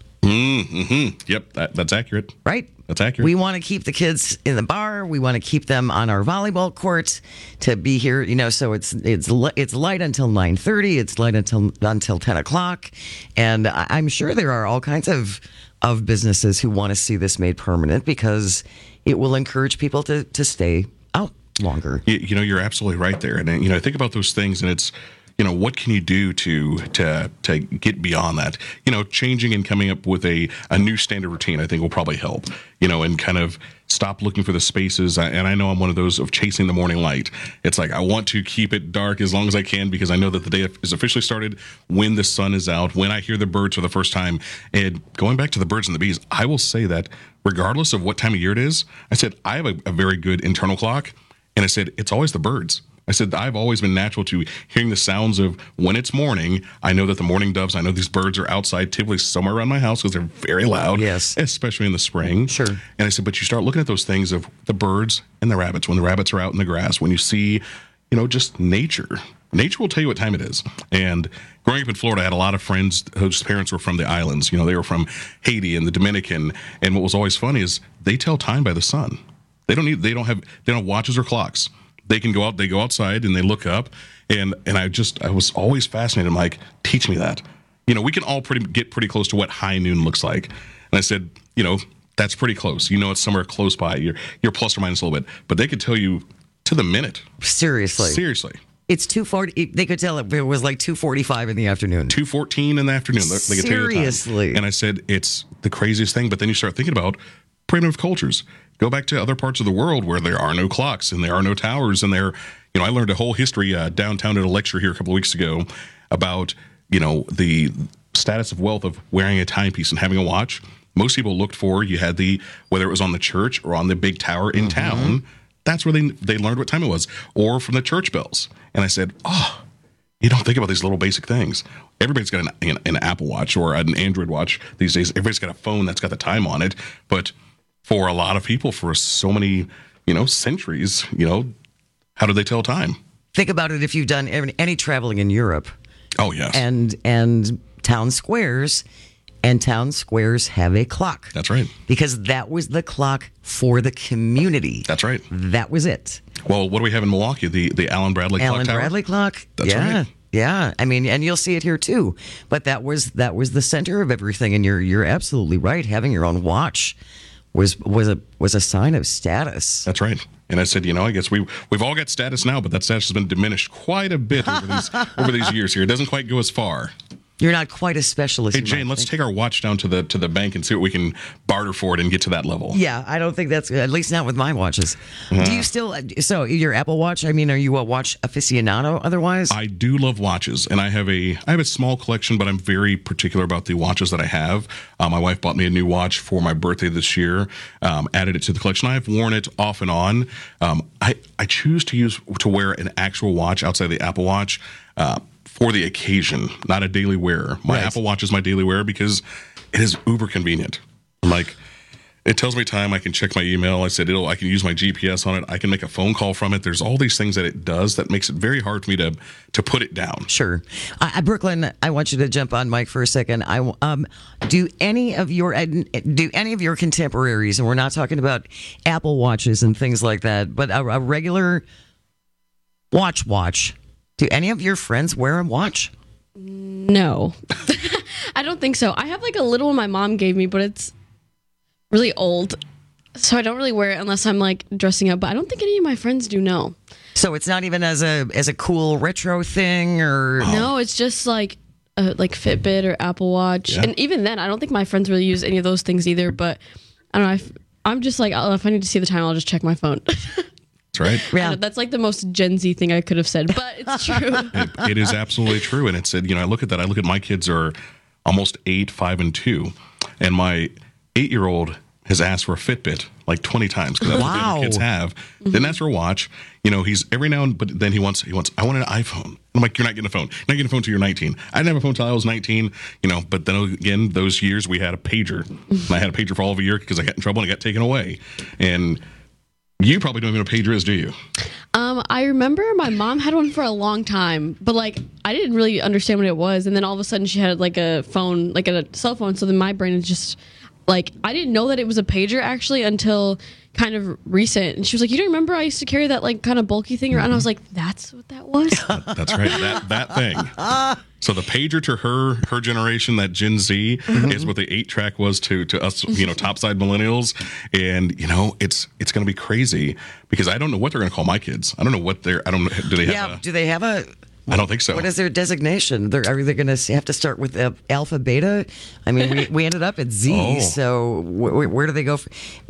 Yep, that's accurate. Right? That's accurate. We want to keep the kids in the bar. We want to keep them on our volleyball court to be here. So it's light until 9:30. It's light until 10 o'clock, and I'm sure there are all kinds of businesses who want to see this made permanent because it will encourage people to stay out longer. You're absolutely right there, and I think about those things, and it's. What can you do to get beyond that? Changing and coming up with a new standard routine, I think will probably help, and kind of stop looking for the spaces. And I know I'm one of those of chasing the morning light. It's like, I want to keep it dark as long as I can because I know that the day is officially started when the sun is out, when I hear the birds for the first time. And going back to the birds and the bees, I will say that regardless of what time of year it is, I said, I have a very good internal clock. And I said, it's always the birds. I said, I've always been natural to hearing the sounds of when it's morning. I know that the morning doves, I know these birds are outside, typically somewhere around my house because they're very loud. Yes. Especially in the spring. Sure. And I said, but you start looking at those things of the birds and the rabbits, when the rabbits are out in the grass, when you see, just nature. Nature will tell you what time it is. And growing up in Florida, I had a lot of friends whose parents were from the islands. They were from Haiti and the Dominican. And what was always funny is they tell time by the sun. They don't have watches or clocks. They can go out. They go outside and they look up, and I was always fascinated. I'm like, teach me that. We can all get pretty close to what high noon looks like. And I said, that's pretty close. It's somewhere close by. You're plus or minus a little bit, but they could tell you to the minute. Seriously. It's 2:40. They could tell it was like 2:45 in the afternoon. 2:14 in the afternoon. They could tell you the time. Seriously. And I said, it's the craziest thing. But then you start thinking about primitive cultures. Go back to other parts of the world where there are no clocks and there are no towers, and I learned a whole history downtown at a lecture here a couple of weeks ago about the status of wealth of wearing a timepiece and having a watch. Most people looked for, you had whether it was on the church or on the big tower in town, that's where they learned what time it was, or from the church bells. And I said, you don't think about these little basic things. Everybody's got an Apple Watch or an Android watch these days. Everybody's got a phone that's got the time on it, but for a lot of people, for so many, centuries, how do they tell time? Think about it if you've done any traveling in Europe. Oh, yes. And town squares have a clock. That's right. Because that was the clock for the community. That's right. That was it. Well, what do we have in Milwaukee? The Allen Bradley clock tower? Allen Bradley clock. That's right. Yeah, I mean, and you'll see it here too. But that was the center of everything, and you're absolutely right. Having your own watch was a sign of status. That's right. And I said, I guess we've all got status now, but that status has been diminished quite a bit over these years here. It doesn't quite go as far. You're not quite as special as Hey, you Jane, might let's think. take our watch down to the bank and see what we can barter for it and get to that level. Yeah, I don't think that's at least not with my watches. Do you still? So your Apple Watch? I mean, are you a watch aficionado? Otherwise, I do love watches, and I have a small collection, but I'm very particular about the watches that I have. My wife bought me a new watch for my birthday this year. Added it to the collection. I've worn it off and on. I choose to wear an actual watch outside the Apple Watch. For the occasion, not a daily wearer. My Apple Watch is my daily wearer because it is uber convenient. Like, it tells me time. I can check my email. I can use my GPS on it. I can make a phone call from it. There's all these things that it does that makes it very hard for me to put it down. Sure. Brooklyn, I want you to jump on Mike for a second. Do any of your contemporaries, and we're not talking about Apple Watches and things like that, but a regular watch. Do any of your friends wear a watch? No. I don't think so. I have like a little one my mom gave me, but it's really old. So I don't really wear it unless I'm like dressing up, but I don't think any of my friends do, no. So it's not even as a cool retro thing or No, it's just like Fitbit or Apple Watch. Yeah. And even then, I don't think my friends really use any of those things either, but I don't know, I'm just like, if I need to see the time, I'll just check my phone. That's right. Yeah. That's like the most Gen Z thing I could have said, but it's true. It is absolutely true. And it said, I look at that. I look at my kids are almost 8, 5, and 2. And my 8-year-old has asked for a Fitbit like 20 times because that's what kids have. Mm-hmm. Then that's for a watch. He's every now and but then he wants, I want an iPhone. I'm like, you're not getting a phone. You're not getting a phone till you're 19. I didn't have a phone till I was 19, but then again, those years we had a pager. And I had a pager for all of a year because I got in trouble and it got taken away. And you probably don't even know what a pager is, do you? I remember my mom had one for a long time, but like I didn't really understand what it was. And then all of a sudden she had like a phone, like a cell phone. So then my brain is just like, I didn't know that it was a pager actually until kind of recent. And she was like, you don't remember I used to carry that like kind of bulky thing around? And I was like, that's what that was? That's right. That thing. So the pager to her generation, that Gen Z, is what the 8-track was to us, topside millennials. And, it's going to be crazy because I don't know what they're going to call my kids. I don't know what do they have a... I don't think so. What is their designation? Are they going to have to start with alpha, beta? I mean, we ended up at Z, so where do they go?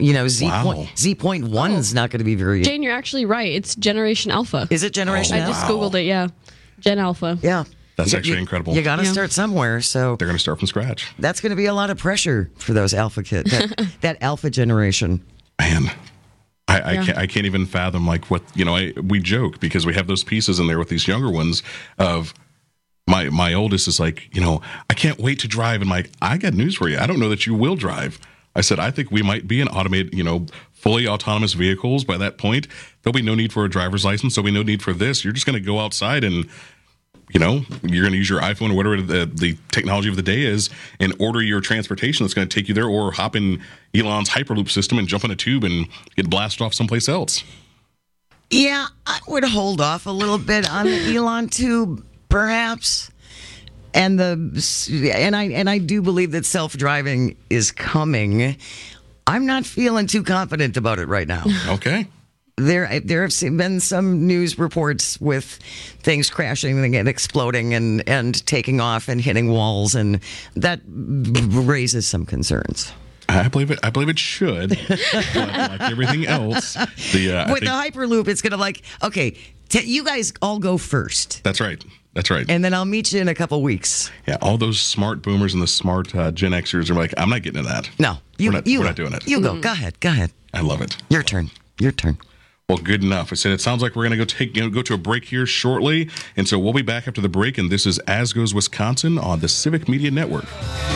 Z.1 is not going to be very... Jane, you're actually right. It's Generation Alpha. Is it Generation Alpha? I just Googled it, yeah. Gen Alpha. Yeah. That's actually incredible. You got to start somewhere, so... They're going to start from scratch. That's going to be a lot of pressure for those alpha kids, that alpha generation. Man. I can't even fathom like what we joke because we have those pieces in there with these younger ones of my oldest is like I can't wait to drive and like I got news for you. I don't know that you will drive. I said I think we might be in automated fully autonomous vehicles by that point. There'll be no need for a driver's license. There'll be no need for this. You're just going to go outside and you're going to use your iPhone or whatever the technology of the day is and order your transportation that's going to take you there or hop in Elon's Hyperloop system and jump in a tube and get blasted off someplace else. Yeah, I would hold off a little bit on the Elon tube, perhaps. And I do believe that self-driving is coming. I'm not feeling too confident about it right now. Okay. There have been some news reports with things crashing and exploding and taking off and hitting walls, and that raises some concerns. I believe it should. But like everything else, the Hyperloop, it's going to you guys all go first. That's right. And then I'll meet you in a couple weeks. Yeah, all those smart boomers and the smart Gen Xers are like, I'm not getting to that. No, we're not doing it. You go. Go ahead. I love it. Your turn. Well, good enough. I said it sounds like we're going to go to a break here shortly, and so we'll be back after the break. And this is As Goes Wisconsin on the Civic Media Network.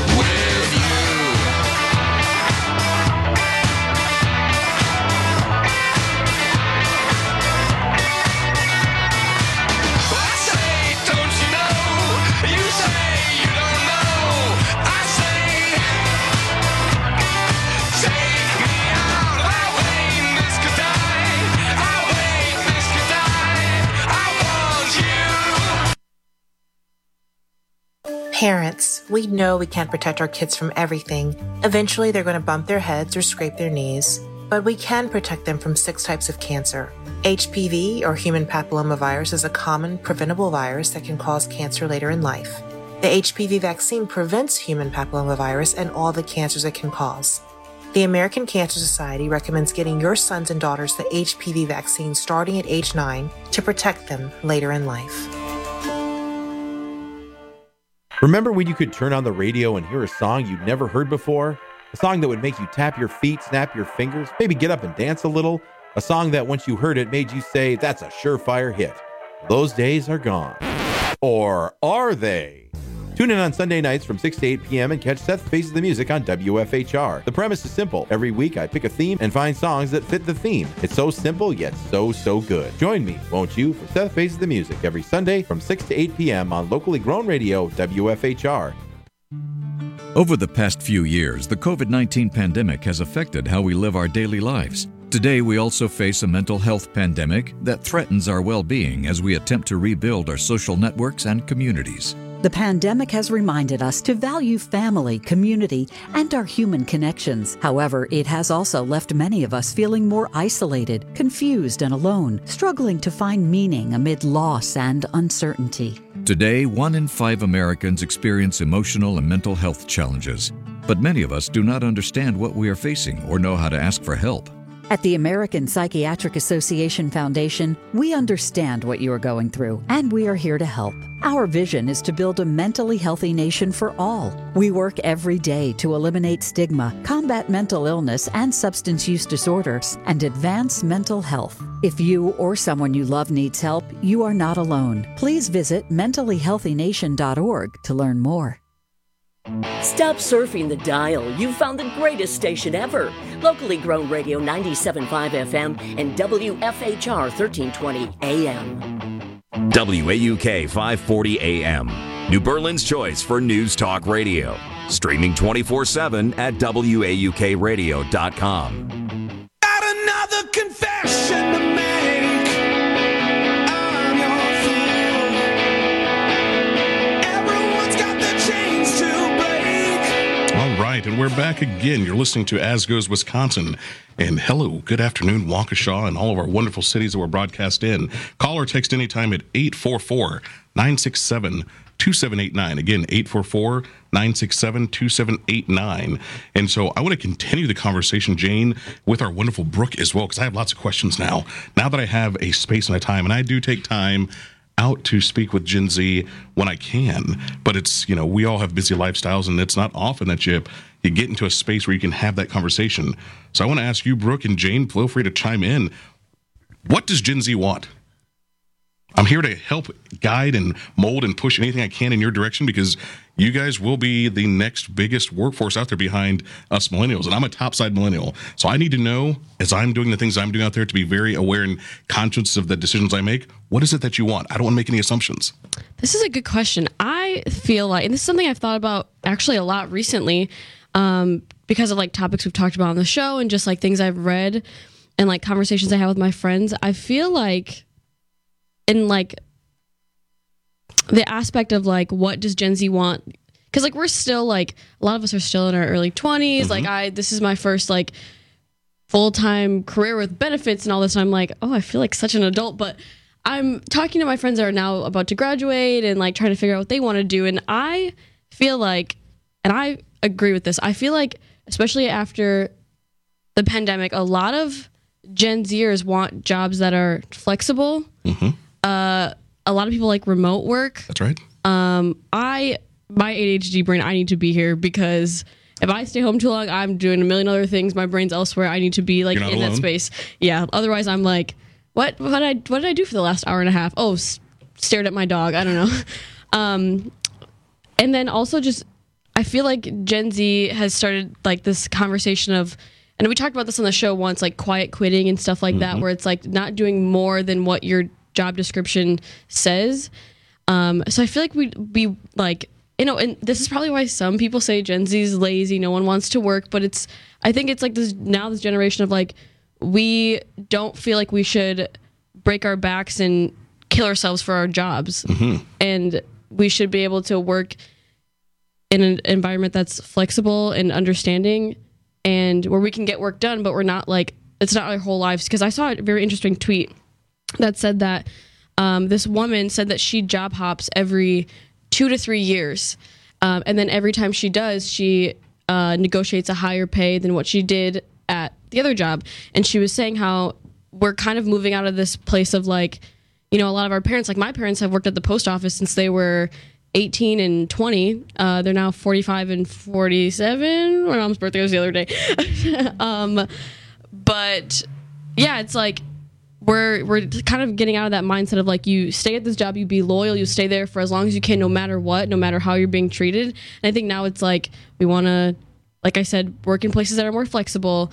Parents, we know we can't protect our kids from everything. Eventually, they're going to bump their heads or scrape their knees. But we can protect them from 6 types of cancer. HPV, or human papillomavirus, is a common preventable virus that can cause cancer later in life. The HPV vaccine prevents human papillomavirus and all the cancers it can cause. The American Cancer Society recommends getting your sons and daughters the HPV vaccine starting at age 9 to protect them later in life. Remember when you could turn on the radio and hear a song you'd never heard before? A song that would make you tap your feet, snap your fingers, maybe get up and dance a little? A song that once you heard it made you say, that's a surefire hit. Those days are gone. Or are they? Tune in on Sunday nights from 6 to 8 p.m. and catch Seth Faces the Music on WFHR. The premise is simple. Every week I pick a theme and find songs that fit the theme. It's so simple, yet so good. Join me, won't you, for Seth Faces the Music every Sunday from 6 to 8 p.m. on locally grown radio, WFHR. Over the past few years, the COVID-19 pandemic has affected how we live our daily lives. Today, we also face a mental health pandemic that threatens our well-being as we attempt to rebuild our social networks and communities. The pandemic has reminded us to value family, community, and our human connections. However, it has also left many of us feeling more isolated, confused, and alone, struggling to find meaning amid loss and uncertainty. Today, 1 in 5 Americans experience emotional and mental health challenges, but many of us do not understand what we are facing or know how to ask for help. At the American Psychiatric Association Foundation, we understand what you are going through, and we are here to help. Our vision is to build a mentally healthy nation for all. We work every day to eliminate stigma, combat mental illness and substance use disorders, and advance mental health. If you or someone you love needs help, you are not alone. Please visit mentallyhealthynation.org to learn more. Stop surfing the dial. You've found the greatest station ever. Locally grown radio 97.5 FM and WFHR 1320 AM. WAUK 540 AM. New Berlin's choice for news talk radio. Streaming 24/7 at WAUKradio.com. Got another confession to make. I'm your fool. Everyone's got the chains to break. All right, and we're back again. You're listening to As Goes Wisconsin. And hello, good afternoon, Waukesha, and all of our wonderful cities that we're broadcast in. Call or text anytime at 844-967-2789. Again, 844-967-2789. And so I want to continue the conversation, Jane, with our wonderful Brooke as well, because I have lots of questions now. Now that I have a space and a time, and I do take time out to speak with Gen Z when I can, but it's, we all have busy lifestyles, and it's not often that you get into a space where you can have that conversation. So I want to ask you, Brooke and Jane, feel free to chime in. What does Gen Z want? I'm here to help guide and mold and push anything I can in your direction, because you guys will be the next biggest workforce out there behind us millennials. And I'm a topside millennial. So I need to know, as I'm doing the things I'm doing out there, to be very aware and conscious of the decisions I make. What is it that you want? I don't want to make any assumptions. This is a good question. I feel like, and this is something I've thought about actually a lot recently, because of topics we've talked about on the show and just things I've read and conversations I have with my friends. I feel like in the aspect of what does Gen Z want? Because we're still a lot of us are still in our early 20s. Mm-hmm. This is my first full-time career with benefits and all this. And I'm I feel like such an adult, but I'm talking to my friends that are now about to graduate and trying to figure out what they want to do. And I feel and I agree with this, I feel especially after the pandemic, a lot of Gen Zers want jobs that are flexible. Mm-hmm. A lot of people like remote work. That's right. My ADHD brain, I need to be here, because if I stay home too long, I'm doing a million other things. My brain's elsewhere. I need to be in alone. that space. Yeah. Otherwise, I'm what did I do for the last hour and a half? Oh, stared at my dog. I don't know. And then also just, I feel like Gen Z has started this conversation of, and we talked about this on the show once, quiet quitting and stuff like that, where it's not doing more than what your job description says. So I feel like we'd be and this is probably why some people say Gen Z is lazy, no one wants to work, but I think it's this generation of we don't feel like we should break our backs and kill ourselves for our jobs. Mm-hmm. And we should be able to work in an environment that's flexible and understanding, and where we can get work done, but we're not it's not our whole lives. Because I saw a very interesting tweet that said that this woman said that she job hops every 2 to 3 years. And then every time she does, she negotiates a higher pay than what she did at the other job. And she was saying how we're kind of moving out of this place of like, you know, a lot of our parents, like my parents have worked at the post office since they were 18 and 20. They're now 45 and 47. My mom's birthday was the other day. But yeah, it's like we're kind of getting out of that mindset of like, you stay at this job, you be loyal, you stay there for as long as you can, no matter what, no matter how you're being treated. And I think now it's like we want to, like I said, work in places that are more flexible,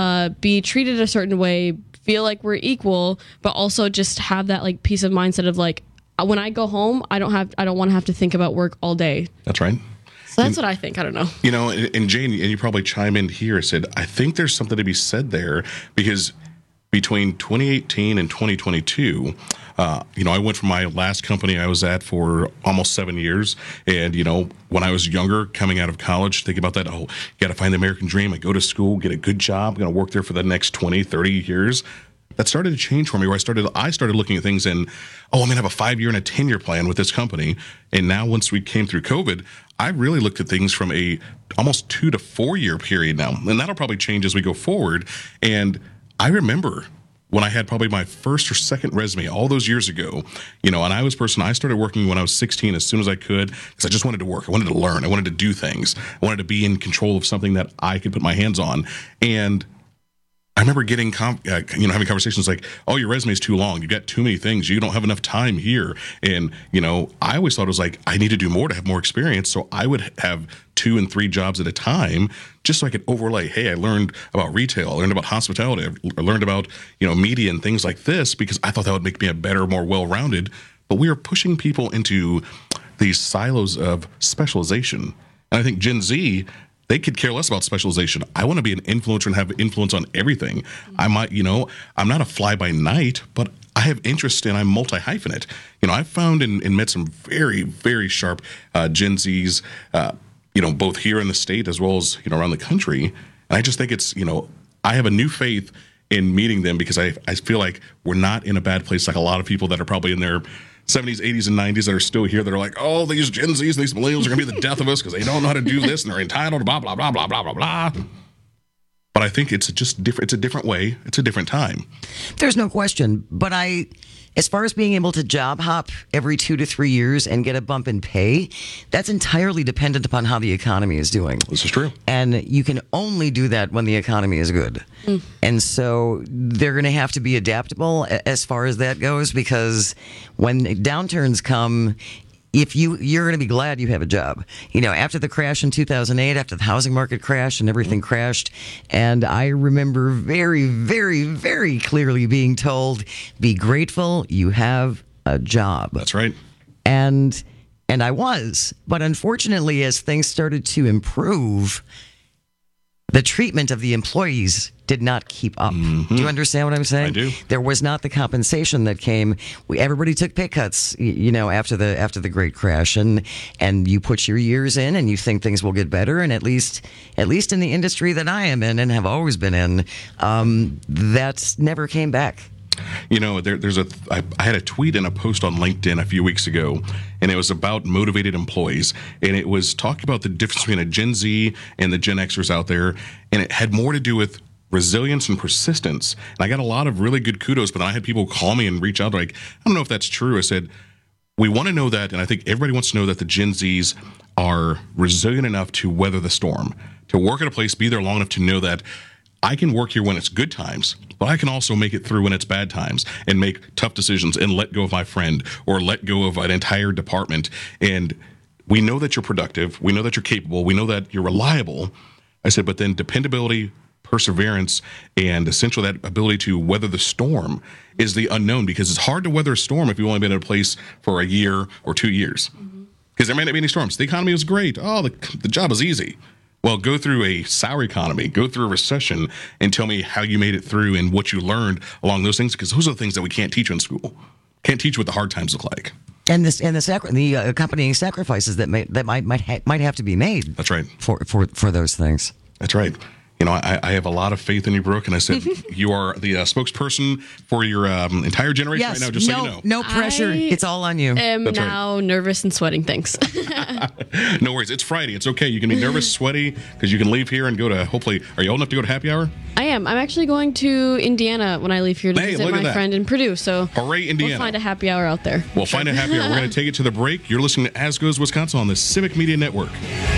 be treated a certain way, feel like we're equal, but also just have that like peace of mindset of like, when I go home, I don't want to have to think about work all day. That's right. So that's what I think. I don't know. You know, and Jane, and you probably chime in here, said, I think there's something to be said there, because between 2018 and 2022, you know, I went from my last company I was at for almost 7 years. And, you know, when I was younger, coming out of college, thinking about that, you got to find the American dream. I go to school, get a good job, I'm going to work there for the next 20, 30 years. That started to change for me, where I started looking at things and, I'm going to have a 5-year and a 10-year plan with this company. And now once we came through COVID, I really looked at things from a almost 2 to 4 year period now. And that'll probably change as we go forward. And I remember when I had probably my first or second resume all those years ago, you know, and I started working when I was 16 as soon as I could, because I just wanted to work. I wanted to learn. I wanted to do things. I wanted to be in control of something that I could put my hands on. And I remember getting, having conversations like, oh, your resume is too long. You got too many things. You don't have enough time here. And, you know, I always thought it was like, I need to do more to have more experience. So I would have 2 and 3 jobs at a time, just so I could overlay, hey, I learned about retail. I learned about hospitality. I learned about, you know, media and things like this, because I thought that would make me a better, more well-rounded. But we are pushing people into these silos of specialization. And I think Gen Z, they could care less about specialization. I want to be an influencer and have influence on everything. I might, you know, I'm not a fly-by-night, but I have interest in, I'm multi-hyphenate. You know, I've found and met some very, very sharp Gen Zs, you know, both here in the state as well as, you know, around the country. And I just think it's, you know, I have a new faith in meeting them, because I feel like we're not in a bad place like a lot of people that are probably in their 70s, 80s, and 90s that are still here that are like, oh, these Gen Zs and these millennials are going to be the death of us because they don't know how to do this and they're entitled to blah, blah, blah, blah, blah, blah, blah. But I think it's just different. It's a different way. It's a different time. There's no question. But as far as being able to job hop every 2 to 3 years and get a bump in pay, that's entirely dependent upon how the economy is doing. This is true. And you can only do that when the economy is good. And so they're going to have to be adaptable as far as that goes, because when downturns come, you're going to be glad you have a job. You know, after the crash in 2008, after the housing market crashed and everything crashed, and I remember very, very, very clearly being told, be grateful you have a job. That's right. And I was. But unfortunately, as things started to improve, the treatment of the employees did not keep up. Do you understand what I'm saying? I do. There was not the compensation that came. Everybody took pay cuts, you know, after the great crash, and you put your years in, and you think things will get better. And at least in the industry that I am in and have always been in, that never came back. You know, I had a tweet and a post on LinkedIn a few weeks ago, and it was about motivated employees, and it was talking about the difference between a Gen Z and the Gen Xers out there, and it had more to do with resilience and persistence. And I got a lot of really good kudos, but then I had people call me and reach out like, I don't know if that's true. I said, we want to know that, and I think everybody wants to know that the Gen Zs are resilient enough to weather the storm, to work at a place, be there long enough to know that I can work here when it's good times, but I can also make it through when it's bad times and make tough decisions and let go of my friend or let go of an entire department. And we know that you're productive. We know that you're capable. We know that you're reliable. I said, but then dependability, perseverance, and essentially that ability to weather the storm is the unknown, because it's hard to weather a storm if you've only been in a place for a year or 2 years. Because there may not be any storms. The economy was great. Oh, the job is easy. Well, go through a sour economy, go through a recession, and tell me how you made it through and what you learned along those things, because those are the things that we can't teach in school. Can't teach what the hard times look like. And the accompanying sacrifices that might have to be made. That's right. For those things. That's right. I have a lot of faith in you, Brooke. And I said, you are the spokesperson for your entire generation right now, just so you know. No pressure. It's all on you. I'm now nervous and sweating. Thanks. No worries. It's Friday. It's okay. You can be nervous, sweaty, because you can leave here and go to, hopefully, are you old enough to go to happy hour? I am. I'm actually going to Indiana when I leave here to visit my friend in Purdue. So hooray, Indiana. We'll find a happy hour out there. We'll find a happy hour. We're going to take it to the break. You're listening to As Goes Wisconsin on the Civic Media Network.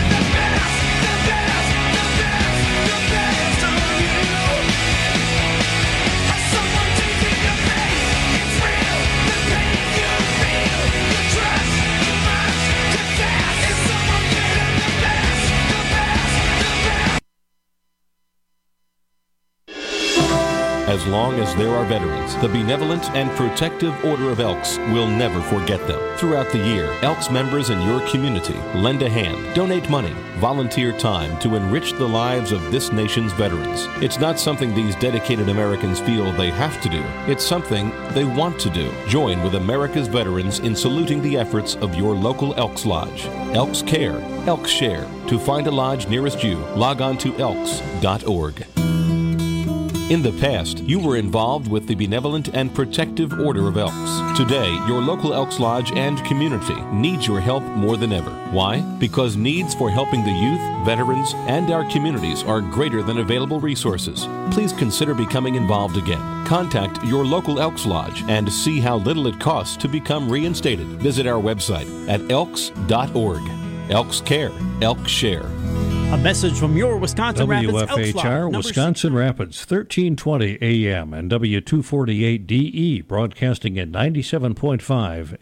As long as there are veterans, the Benevolent and Protective Order of Elks will never forget them. Throughout the year, Elks members in your community lend a hand, donate money, volunteer time to enrich the lives of this nation's veterans. It's not something these dedicated Americans feel they have to do. It's something they want to do. Join with America's veterans in saluting the efforts of your local Elks Lodge. Elks Care, Elks Share. To find a lodge nearest you, log on to elks.org. In the past, you were involved with the Benevolent and Protective Order of Elks. Today, your local Elks Lodge and community needs your help more than ever. Why? Because needs for helping the youth, veterans, and our communities are greater than available resources. Please consider becoming involved again. Contact your local Elks Lodge and see how little it costs to become reinstated. Visit our website at elks.org. Elks Care, Elks Share. A message from your Wisconsin Rapids Elks Lodge. WFHR, Wisconsin Rapids, 1320 AM and W248DE, broadcasting at 97.5